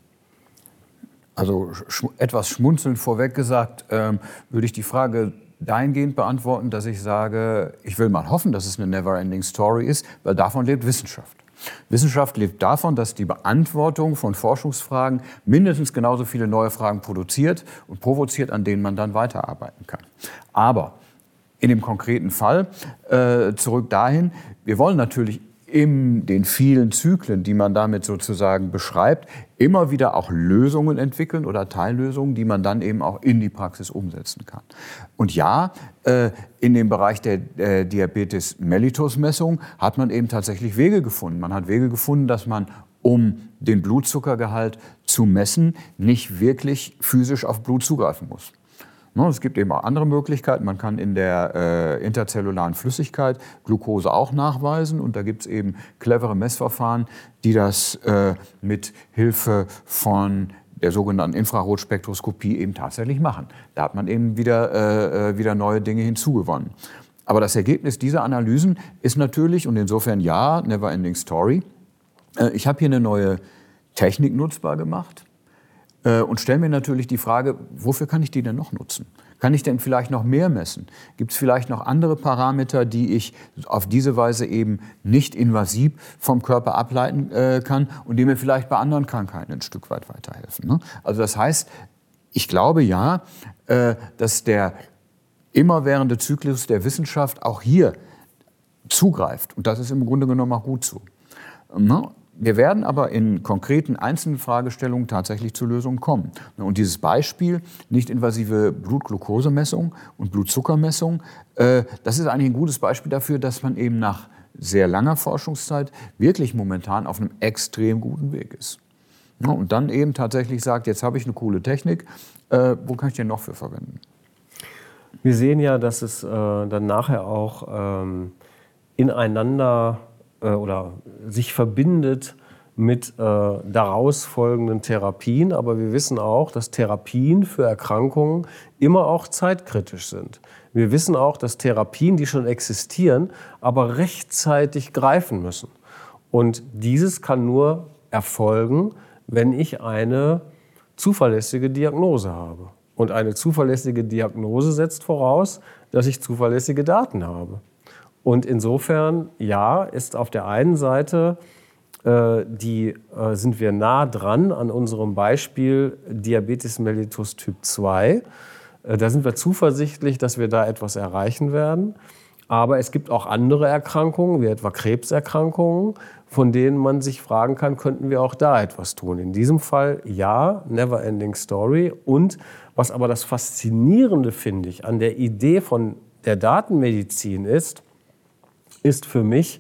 Also sch etwas schmunzelnd vorweg gesagt, ähm, würde ich die Frage dahingehend beantworten, dass ich sage, ich will mal hoffen, dass es eine never-ending Story ist, weil davon lebt Wissenschaft. Wissenschaft lebt davon, dass die Beantwortung von Forschungsfragen mindestens genauso viele neue Fragen produziert und provoziert, an denen man dann weiterarbeiten kann. Aber in dem konkreten Fall äh, zurück dahin, wir wollen natürlich in den vielen Zyklen, die man damit sozusagen beschreibt, immer wieder auch Lösungen entwickeln oder Teillösungen, die man dann eben auch in die Praxis umsetzen kann. Und ja, äh, in dem Bereich der äh, Diabetes mellitus Messung hat man eben tatsächlich Wege gefunden. Man hat Wege gefunden, dass man, um den Blutzuckergehalt zu messen, nicht wirklich physisch auf Blut zugreifen muss. Es gibt eben auch andere Möglichkeiten. Man kann in der äh, interzellularen Flüssigkeit Glucose auch nachweisen. Und da gibt es eben clevere Messverfahren, die das äh, mit Hilfe von der sogenannten Infrarotspektroskopie eben tatsächlich machen. Da hat man eben wieder, äh, wieder neue Dinge hinzugewonnen. Aber das Ergebnis dieser Analysen ist natürlich, und insofern ja, never ending story. Ich habe hier eine neue Technik nutzbar gemacht und stelle mir natürlich die Frage, wofür kann ich die denn noch nutzen? Kann ich denn vielleicht noch mehr messen? Gibt es vielleicht noch andere Parameter, die ich auf diese Weise eben nicht invasiv vom Körper ableiten äh, kann und die mir vielleicht bei anderen Krankheiten ein Stück weit weiterhelfen? Ne? Also das heißt, ich glaube ja, äh, dass der immerwährende Zyklus der Wissenschaft auch hier zugreift. Und das ist im Grunde genommen auch gut so. Ne? Wir werden aber in konkreten einzelnen Fragestellungen tatsächlich zu Lösungen kommen. Und dieses Beispiel, nicht-invasive Blutglukosemessung und Blutzuckermessung, äh, das ist eigentlich ein gutes Beispiel dafür, dass man eben nach sehr langer Forschungszeit wirklich momentan auf einem extrem guten Weg ist. Ja, und dann eben tatsächlich sagt, jetzt habe ich eine coole Technik, äh, wo kann ich den noch für verwenden?
Wir sehen ja, dass es äh, dann nachher auch ähm, ineinander äh, oder sich verbindet mit äh, daraus folgenden Therapien. Aber wir wissen auch, dass Therapien für Erkrankungen immer auch zeitkritisch sind. Wir wissen auch, dass Therapien, die schon existieren, aber rechtzeitig greifen müssen. Und dieses kann nur erfolgen, wenn ich eine zuverlässige Diagnose habe. Und eine zuverlässige Diagnose setzt voraus, dass ich zuverlässige Daten habe. Und insofern, ja, ist auf der einen Seite, äh, die, äh, sind wir nah dran an unserem Beispiel Diabetes mellitus Typ zwei. Äh, da sind wir zuversichtlich, dass wir da etwas erreichen werden. Aber es gibt auch andere Erkrankungen, wie etwa Krebserkrankungen, von denen man sich fragen kann, könnten wir auch da etwas tun? In diesem Fall ja, never ending story. Und was aber das Faszinierende, finde ich, an der Idee von der Datenmedizin ist, ist für mich,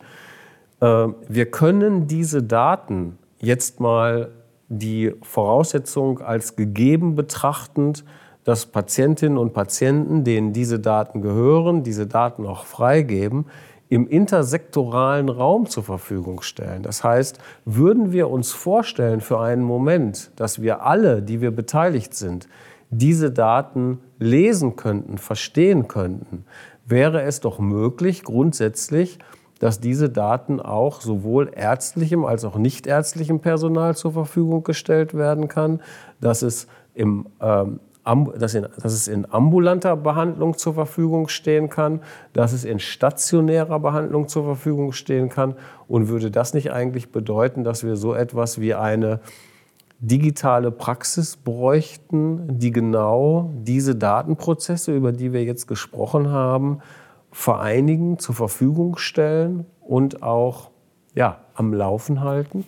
äh, wir können diese Daten jetzt mal die Voraussetzung als gegeben betrachtend, dass Patientinnen und Patienten, denen diese Daten gehören, diese Daten auch freigeben, im intersektoralen Raum zur Verfügung stellen. Das heißt, würden wir uns vorstellen für einen Moment, dass wir alle, die wir beteiligt sind, diese Daten lesen könnten, verstehen könnten, wäre es doch möglich, grundsätzlich, dass diese Daten auch sowohl ärztlichem als auch nichtärztlichem Personal zur Verfügung gestellt werden kann, dass es im ähm, Dass, in, dass es in ambulanter Behandlung zur Verfügung stehen kann, dass es in stationärer Behandlung zur Verfügung stehen kann. Und würde das nicht eigentlich bedeuten, dass wir so etwas wie eine digitale Praxis bräuchten, die genau diese Datenprozesse, über die wir jetzt gesprochen haben, vereinigen, zur Verfügung stellen und auch ja, am Laufen halten?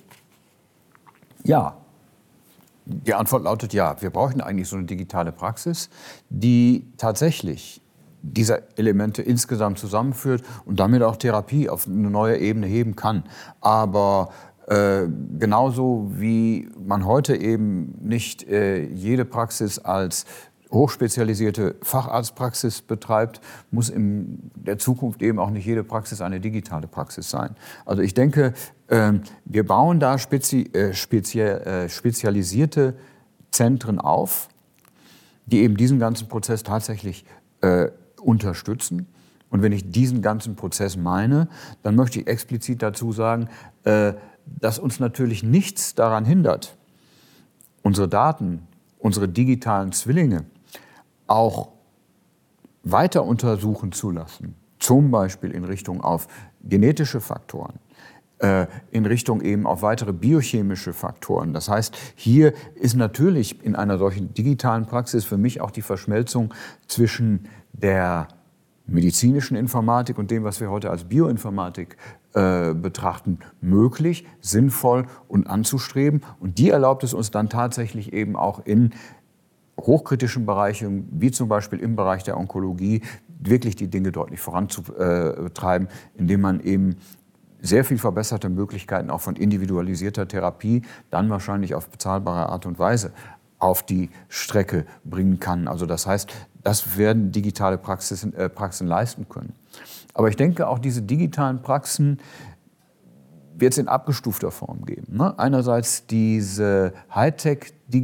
Ja. Die Antwort lautet ja. Wir brauchen eigentlich so eine digitale Praxis, die tatsächlich diese Elemente insgesamt zusammenführt und damit auch Therapie auf eine neue Ebene heben kann. Aber äh, genauso wie man heute eben nicht äh, jede Praxis als hochspezialisierte Facharztpraxis betreibt, muss in der Zukunft eben auch nicht jede Praxis eine digitale Praxis sein. Also ich denke, äh, wir bauen da spezi äh, spezi äh, spezialisierte Zentren auf, die eben diesen ganzen Prozess tatsächlich äh, unterstützen. Und wenn ich diesen ganzen Prozess meine, dann möchte ich explizit dazu sagen, äh, dass uns natürlich nichts daran hindert, unsere Daten, unsere digitalen Zwillinge auch weiter untersuchen zu lassen, zum Beispiel in Richtung auf genetische Faktoren, äh, in Richtung eben auf weitere biochemische Faktoren. Das heißt, hier ist natürlich in einer solchen digitalen Praxis für mich auch die Verschmelzung zwischen der medizinischen Informatik und dem, was wir heute als Bioinformatik äh, betrachten, möglich, sinnvoll und anzustreben. Und die erlaubt es uns dann tatsächlich eben auch in hochkritischen Bereichen, wie zum Beispiel im Bereich der Onkologie, wirklich die Dinge deutlich voranzutreiben, indem man eben sehr viel verbesserte Möglichkeiten auch von individualisierter Therapie dann wahrscheinlich auf bezahlbare Art und Weise auf die Strecke bringen kann. Also das heißt, das werden digitale Praxisen, äh, Praxen leisten können. Aber ich denke, auch diese digitalen Praxen wird es in abgestufter Form geben. Ne? Einerseits diese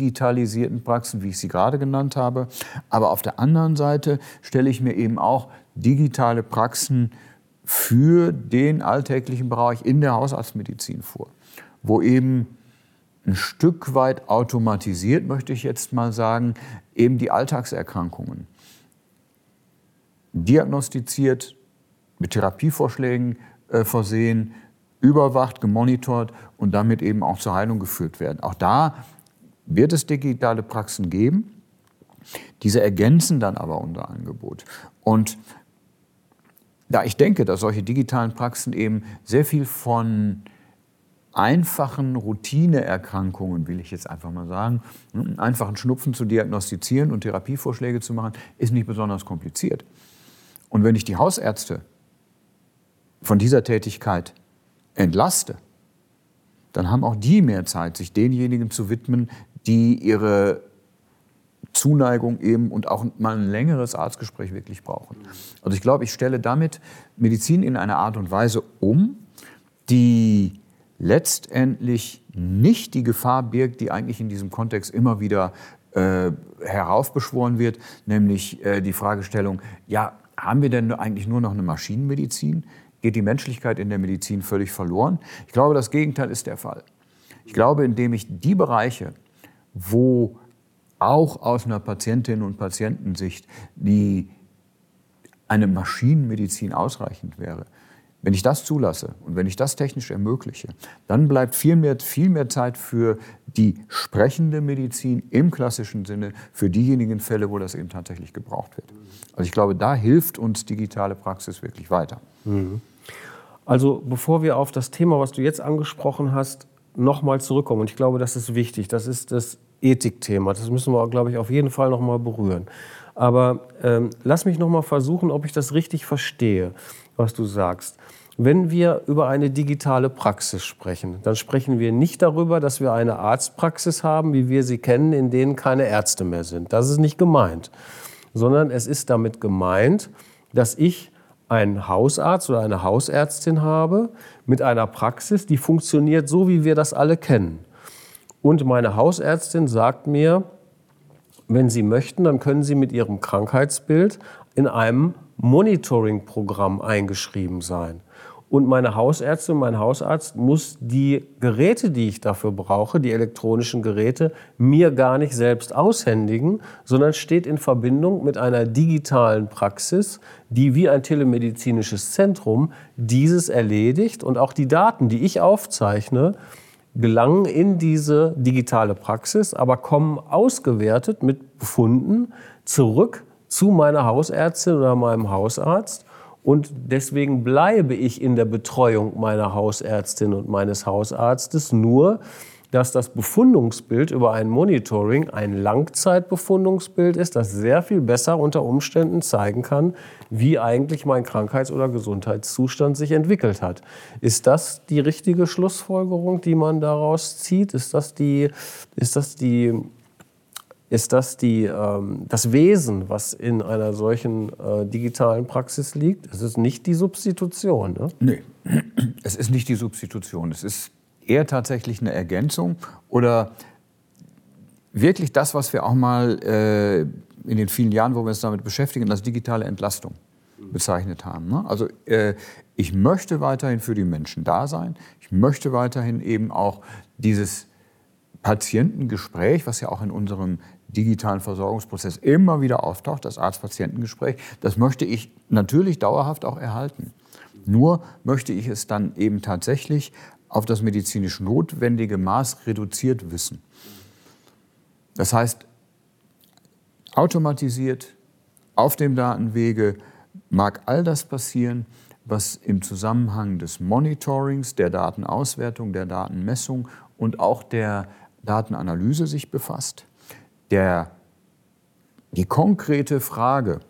Hightech-digitalisierten Praxen, wie ich sie gerade genannt habe, aber auf der anderen Seite stelle ich mir eben auch digitale Praxen für den alltäglichen Bereich in der Hausarztmedizin vor, wo eben ein Stück weit automatisiert, möchte ich jetzt mal sagen, eben die Alltagserkrankungen diagnostiziert, mit Therapievorschlägen äh, versehen, überwacht, gemonitort und damit eben auch zur Heilung geführt werden. Auch da wird es digitale Praxen geben. Diese ergänzen dann aber unser Angebot. Und da ich denke, dass solche digitalen Praxen eben sehr viel von einfachen Routineerkrankungen, will ich jetzt einfach mal sagen, einen einfachen Schnupfen zu diagnostizieren und Therapievorschläge zu machen, ist nicht besonders kompliziert. Und wenn ich die Hausärzte von dieser Tätigkeit entlaste, dann haben auch die mehr Zeit, sich denjenigen zu widmen, die ihre Zuneigung eben und auch mal ein längeres Arztgespräch wirklich brauchen. Also ich glaube, ich stelle damit Medizin in einer Art und Weise um, die letztendlich nicht die Gefahr birgt, die eigentlich in diesem Kontext immer wieder äh, heraufbeschworen wird, nämlich äh, die Fragestellung, ja, haben wir denn eigentlich nur noch eine Maschinenmedizin? Geht die Menschlichkeit in der Medizin völlig verloren? Ich glaube, das Gegenteil ist der Fall. Ich glaube, indem ich die Bereiche, wo auch aus einer Patientinnen- und Patientensicht die eine Maschinenmedizin ausreichend wäre, wenn ich das zulasse und wenn ich das technisch ermögliche, dann bleibt viel mehr, viel mehr Zeit für die sprechende Medizin im klassischen Sinne, für diejenigen Fälle, wo das eben tatsächlich gebraucht wird. Also ich glaube, da hilft uns digitale Praxis wirklich weiter.
Also bevor wir auf das Thema, was du jetzt angesprochen hast, nochmal zurückkommen, und ich glaube, das ist wichtig, das ist das Ethikthema, das müssen wir, glaube ich, auf jeden Fall nochmal berühren. Aber ähm, lass mich nochmal versuchen, ob ich das richtig verstehe, was du sagst. Wenn wir über eine digitale Praxis sprechen, dann sprechen wir nicht darüber, dass wir eine Arztpraxis haben, wie wir sie kennen, in denen keine Ärzte mehr sind. Das ist nicht gemeint. Sondern es ist damit gemeint, dass ich einen Hausarzt oder eine Hausärztin habe mit einer Praxis, die funktioniert so, wie wir das alle kennen. Und meine Hausärztin sagt mir, wenn Sie möchten, dann können Sie mit Ihrem Krankheitsbild in einem Monitoring-Programm eingeschrieben sein. Und meine Hausärztin, mein Hausarzt muss die Geräte, die ich dafür brauche, die elektronischen Geräte, mir gar nicht selbst aushändigen, sondern steht in Verbindung mit einer digitalen Praxis, die wie ein telemedizinisches Zentrum dieses erledigt. Und auch die Daten, die ich aufzeichne, gelangen in diese digitale Praxis, aber kommen ausgewertet mit Befunden zurück zu meiner Hausärztin oder meinem Hausarzt. Und deswegen bleibe ich in der Betreuung meiner Hausärztin und meines Hausarztes, nur dass das Befundungsbild über ein Monitoring ein Langzeitbefundungsbild ist, das sehr viel besser unter Umständen zeigen kann, wie eigentlich mein Krankheits- oder Gesundheitszustand sich entwickelt hat. Ist das die richtige Schlussfolgerung, die man daraus zieht? Ist das die, ist das die Ist das die, ähm, das Wesen, was in einer solchen äh, digitalen Praxis liegt? Es ist nicht die Substitution, ne?
Nee, es ist nicht die Substitution. Es ist eher tatsächlich eine Ergänzung oder wirklich das, was wir auch mal äh, in den vielen Jahren, wo wir uns damit beschäftigen, als digitale Entlastung bezeichnet haben. Ne? Also äh, ich möchte weiterhin für die Menschen da sein. Ich möchte weiterhin eben auch dieses Patientengespräch, was ja auch in unserem digitalen Versorgungsprozess immer wieder auftaucht, das Arzt-Patientengespräch, das möchte ich natürlich dauerhaft auch erhalten. Nur möchte ich es dann eben tatsächlich auf das medizinisch notwendige Maß reduziert wissen. Das heißt, automatisiert, auf dem Datenwege mag all das passieren, was im Zusammenhang des Monitorings, der Datenauswertung, der Datenmessung und auch der Datenanalyse sich befasst. Der, die konkrete Frage,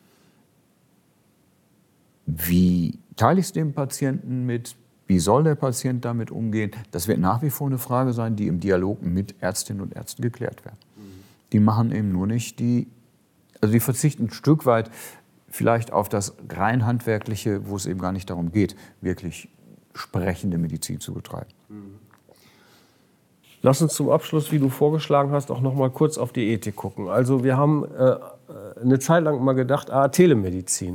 wie teile ich es dem Patienten mit, wie soll der Patient damit umgehen, das wird nach wie vor eine Frage sein, die im Dialog mit Ärztinnen und Ärzten geklärt wird. Mhm. Die machen eben nur nicht die, also die verzichten ein Stück weit vielleicht auf das rein handwerkliche, wo es eben gar nicht darum geht, wirklich sprechende Medizin zu betreiben. Mhm.
Lass uns zum Abschluss, wie du vorgeschlagen hast, auch noch mal kurz auf die Ethik gucken. Also wir haben äh, eine Zeit lang mal gedacht, ah, Telemedizin.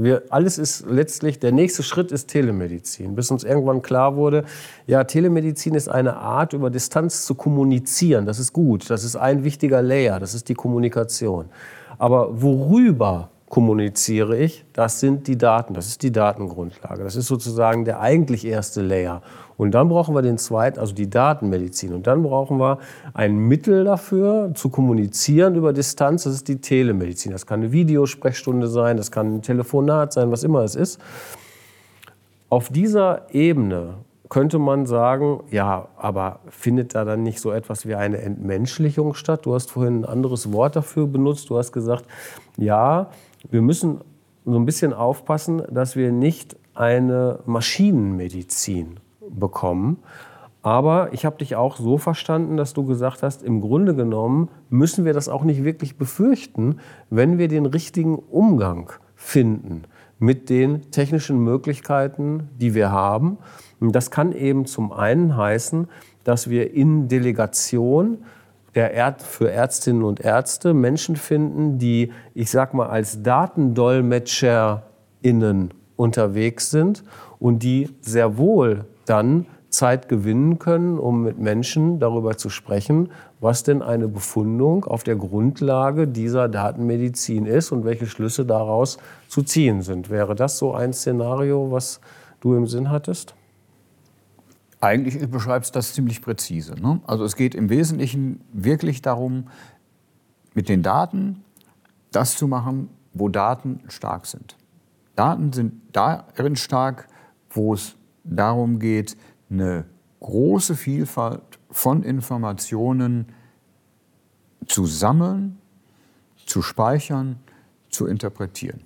Wir, alles ist letztlich, der nächste Schritt ist Telemedizin, bis uns irgendwann klar wurde, ja, Telemedizin ist eine Art, über Distanz zu kommunizieren. Das ist gut, das ist ein wichtiger Layer, das ist die Kommunikation. Aber worüber kommuniziere ich? Das sind die Daten, das ist die Datengrundlage. Das ist sozusagen der eigentlich erste Layer. Und dann brauchen wir den zweiten, also die Datenmedizin. Und dann brauchen wir ein Mittel dafür, zu kommunizieren über Distanz. Das ist die Telemedizin. Das kann eine Videosprechstunde sein, das kann ein Telefonat sein, was immer es ist. Auf dieser Ebene könnte man sagen, ja, aber findet da dann nicht so etwas wie eine Entmenschlichung statt? Du hast vorhin ein anderes Wort dafür benutzt. Du hast gesagt, ja, wir müssen so ein bisschen aufpassen, dass wir nicht eine Maschinenmedizin bekommen. Aber ich habe dich auch so verstanden, dass du gesagt hast, im Grunde genommen müssen wir das auch nicht wirklich befürchten, wenn wir den richtigen Umgang finden mit den technischen Möglichkeiten, die wir haben. Und das kann eben zum einen heißen, dass wir in Delegation der Erd- für Ärztinnen und Ärzte Menschen finden, die, ich sag mal, als DatendolmetscherInnen unterwegs sind und die sehr wohl dann Zeit gewinnen können, um mit Menschen darüber zu sprechen, was denn eine Befundung auf der Grundlage dieser Datenmedizin ist und welche Schlüsse daraus zu ziehen sind. Wäre das so ein Szenario, was du im Sinn hattest?
Eigentlich beschreibst du das ziemlich präzise, ne? Also es geht im Wesentlichen wirklich darum, mit den Daten das zu machen, wo Daten stark sind. Daten sind darin stark, wo es darum geht, eine große Vielfalt von Informationen zu sammeln, zu speichern, zu interpretieren.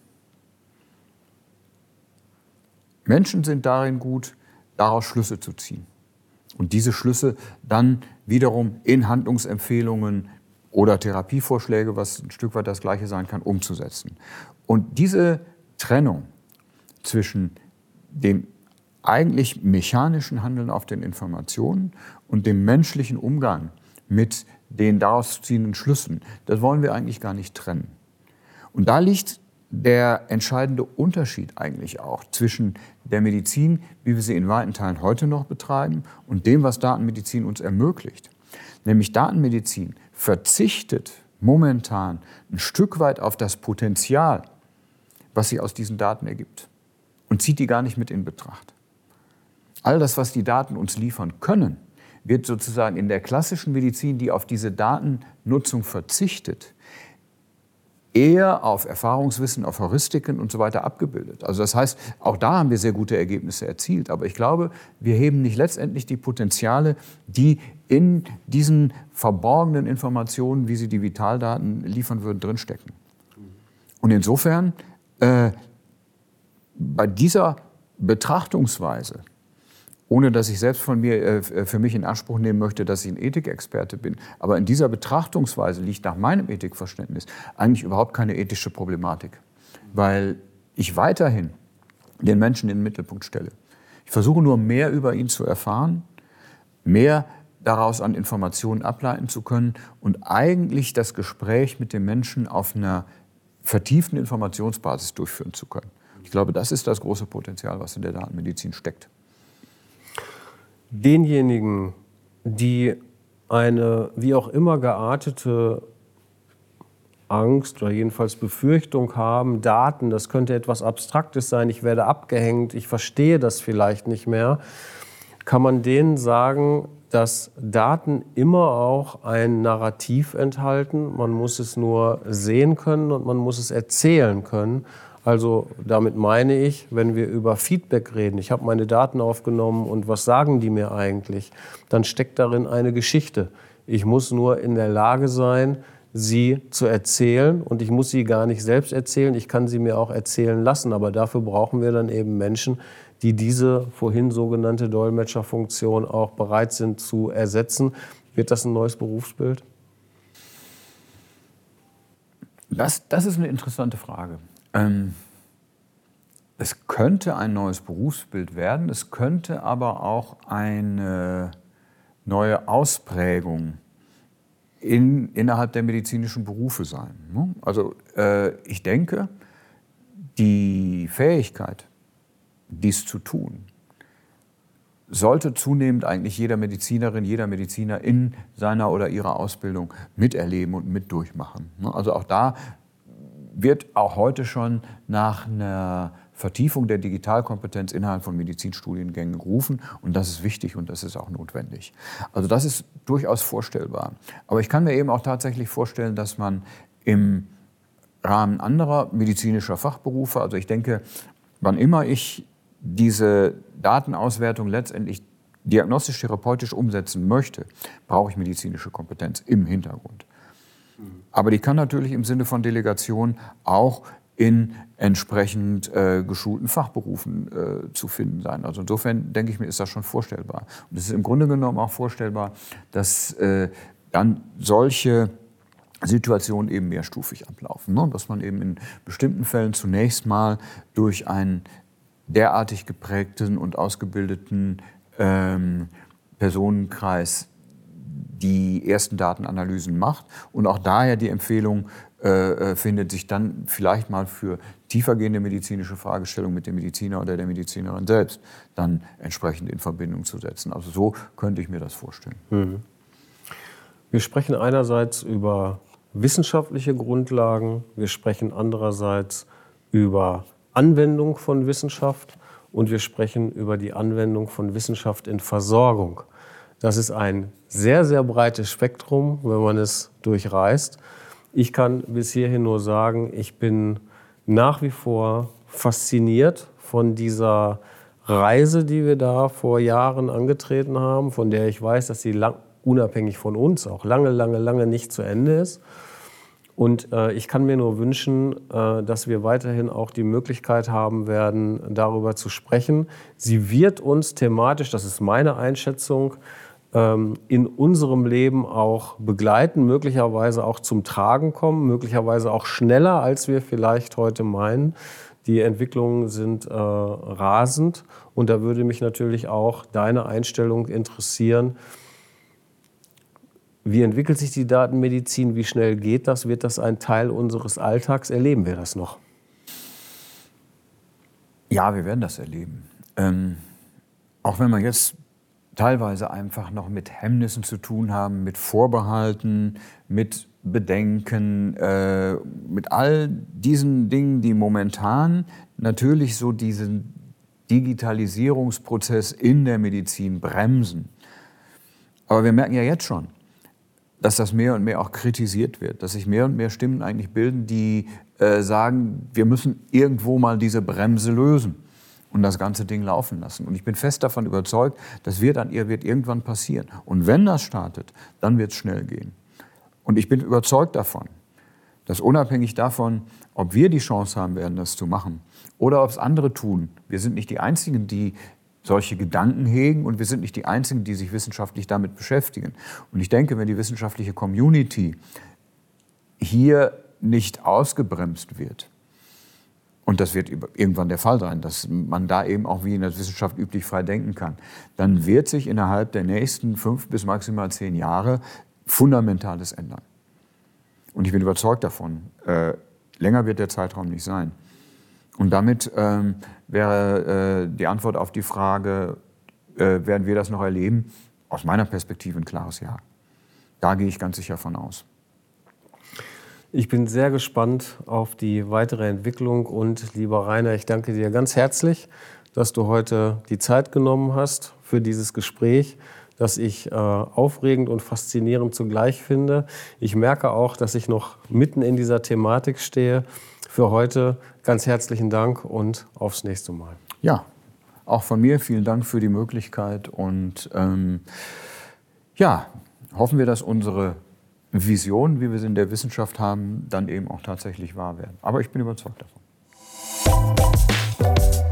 Menschen sind darin gut, daraus Schlüsse zu ziehen. Und diese Schlüsse dann wiederum in Handlungsempfehlungen oder Therapievorschläge, was ein Stück weit das Gleiche sein kann, umzusetzen. Und diese Trennung zwischen dem eigentlich mechanischen Handeln auf den Informationen und dem menschlichen Umgang mit den daraus ziehenden Schlüssen, das wollen wir eigentlich gar nicht trennen. Und da liegt der entscheidende Unterschied eigentlich auch zwischen der Medizin, wie wir sie in weiten Teilen heute noch betreiben, und dem, was Datenmedizin uns ermöglicht. Nämlich Datenmedizin verzichtet momentan ein Stück weit auf das Potenzial, was sie aus diesen Daten ergibt, und zieht die gar nicht mit in Betracht. All das, was die Daten uns liefern können, wird sozusagen in der klassischen Medizin, die auf diese Datennutzung verzichtet, eher auf Erfahrungswissen, auf Heuristiken und so weiter abgebildet. Also das heißt, auch da haben wir sehr gute Ergebnisse erzielt. Aber ich glaube, wir heben nicht letztendlich die Potenziale, die in diesen verborgenen Informationen, wie sie die Vitaldaten liefern würden, drinstecken. Und insofern, äh, bei dieser Betrachtungsweise, ohne dass ich selbst von mir äh, für mich in Anspruch nehmen möchte, dass ich ein Ethikexperte bin. Aber in dieser Betrachtungsweise liegt nach meinem Ethikverständnis eigentlich überhaupt keine ethische Problematik. Weil ich weiterhin den Menschen in den Mittelpunkt stelle. Ich versuche nur mehr über ihn zu erfahren, mehr daraus an Informationen ableiten zu können und eigentlich das Gespräch mit dem Menschen auf einer vertieften Informationsbasis durchführen zu können. Ich glaube, das ist das große Potenzial, was in der Datenmedizin steckt.
Denjenigen, die eine wie auch immer geartete Angst oder jedenfalls Befürchtung haben, Daten, das könnte etwas Abstraktes sein, ich werde abgehängt, ich verstehe das vielleicht nicht mehr, kann man denen sagen, dass Daten immer auch ein Narrativ enthalten, man muss es nur sehen können und man muss es erzählen können. Also damit meine ich, wenn wir über Feedback reden, ich habe meine Daten aufgenommen und was sagen die mir eigentlich, dann steckt darin eine Geschichte. Ich muss nur in der Lage sein, sie zu erzählen und ich muss sie gar nicht selbst erzählen, ich kann sie mir auch erzählen lassen, aber dafür brauchen wir dann eben Menschen, die diese vorhin sogenannte Dolmetscherfunktion auch bereit sind zu ersetzen. Wird das ein neues Berufsbild?
Das, das ist eine interessante Frage. Es könnte ein neues Berufsbild werden, es könnte aber auch eine neue Ausprägung in, innerhalb der medizinischen Berufe sein. Also ich denke, die Fähigkeit, dies zu tun, sollte zunehmend eigentlich jeder Medizinerin, jeder Mediziner in seiner oder ihrer Ausbildung miterleben und mit durchmachen. Also auch da wird auch heute schon nach einer Vertiefung der Digitalkompetenz innerhalb von Medizinstudiengängen gerufen und das ist wichtig und das ist auch notwendig. Also das ist durchaus vorstellbar. Aber ich kann mir eben auch tatsächlich vorstellen, dass man im Rahmen anderer medizinischer Fachberufe, also ich denke, wann immer ich diese Datenauswertung letztendlich diagnostisch-therapeutisch umsetzen möchte, brauche ich medizinische Kompetenz im Hintergrund. Aber die kann natürlich im Sinne von Delegation auch in entsprechend äh, geschulten Fachberufen äh, zu finden sein. Also insofern denke ich mir, ist das schon vorstellbar. Und es ist im Grunde genommen auch vorstellbar, dass äh, dann solche Situationen eben mehrstufig ablaufen. Ne? Dass man eben in bestimmten Fällen zunächst mal durch einen derartig geprägten und ausgebildeten ähm, Personenkreis die ersten Datenanalysen macht und auch daher die Empfehlung äh, findet, sich dann vielleicht mal für tiefergehende medizinische Fragestellungen mit dem Mediziner oder der Medizinerin selbst dann entsprechend in Verbindung zu setzen. Also so könnte ich mir das vorstellen.
Mhm. Wir sprechen einerseits über wissenschaftliche Grundlagen, wir sprechen andererseits über Anwendung von Wissenschaft und wir sprechen über die Anwendung von Wissenschaft in Versorgung. Das ist ein sehr, sehr breites Spektrum, wenn man es durchreist. Ich kann bis hierhin nur sagen, ich bin nach wie vor fasziniert von dieser Reise, die wir da vor Jahren angetreten haben, von der ich weiß, dass sie lang, unabhängig von uns auch lange, lange, lange nicht zu Ende ist. Und äh, ich kann mir nur wünschen, äh, dass wir weiterhin auch die Möglichkeit haben werden, darüber zu sprechen. Sie wird uns thematisch, das ist meine Einschätzung, ähm, in unserem Leben auch begleiten, möglicherweise auch zum Tragen kommen, möglicherweise auch schneller, als wir vielleicht heute meinen. Die Entwicklungen sind äh, rasend und da würde mich natürlich auch deine Einstellung interessieren. Wie entwickelt sich die Datenmedizin? Wie schnell geht das? Wird das ein Teil unseres Alltags? Erleben wir das noch?
Ja, wir werden das erleben. Ähm, auch wenn wir jetzt teilweise einfach noch mit Hemmnissen zu tun haben, mit Vorbehalten, mit Bedenken, äh, mit all diesen Dingen, die momentan natürlich so diesen Digitalisierungsprozess in der Medizin bremsen. Aber wir merken ja jetzt schon, dass das mehr und mehr auch kritisiert wird, dass sich mehr und mehr Stimmen eigentlich bilden, die äh, sagen, wir müssen irgendwo mal diese Bremse lösen und das ganze Ding laufen lassen. Und ich bin fest davon überzeugt, das wird an ihr wird irgendwann passieren. Und wenn das startet, dann wird es schnell gehen. Und ich bin überzeugt davon, dass unabhängig davon, ob wir die Chance haben werden, das zu machen oder ob es andere tun, wir sind nicht die Einzigen, die solche Gedanken hegen und wir sind nicht die Einzigen, die sich wissenschaftlich damit beschäftigen. Und ich denke, wenn die wissenschaftliche Community hier nicht ausgebremst wird, und das wird irgendwann der Fall sein, dass man da eben auch wie in der Wissenschaft üblich frei denken kann, dann wird sich innerhalb der nächsten fünf bis maximal zehn Jahre Fundamentales ändern. Und ich bin überzeugt davon, äh, länger wird der Zeitraum nicht sein. Und damit ähm, wäre äh, die Antwort auf die Frage, äh, werden wir das noch erleben? Aus meiner Perspektive ein klares Ja. Da gehe ich ganz sicher von aus.
Ich bin sehr gespannt auf die weitere Entwicklung und lieber Rainer, ich danke dir ganz herzlich, dass du heute die Zeit genommen hast für dieses Gespräch, das ich äh, aufregend und faszinierend zugleich finde. Ich merke auch, dass ich noch mitten in dieser Thematik stehe. Für heute ganz herzlichen Dank und aufs nächste Mal.
Ja, auch von mir vielen Dank für die Möglichkeit und ähm, ja, hoffen wir, dass unsere Visionen, wie wir sie in der Wissenschaft haben, dann eben auch tatsächlich wahr werden. Aber ich bin überzeugt davon.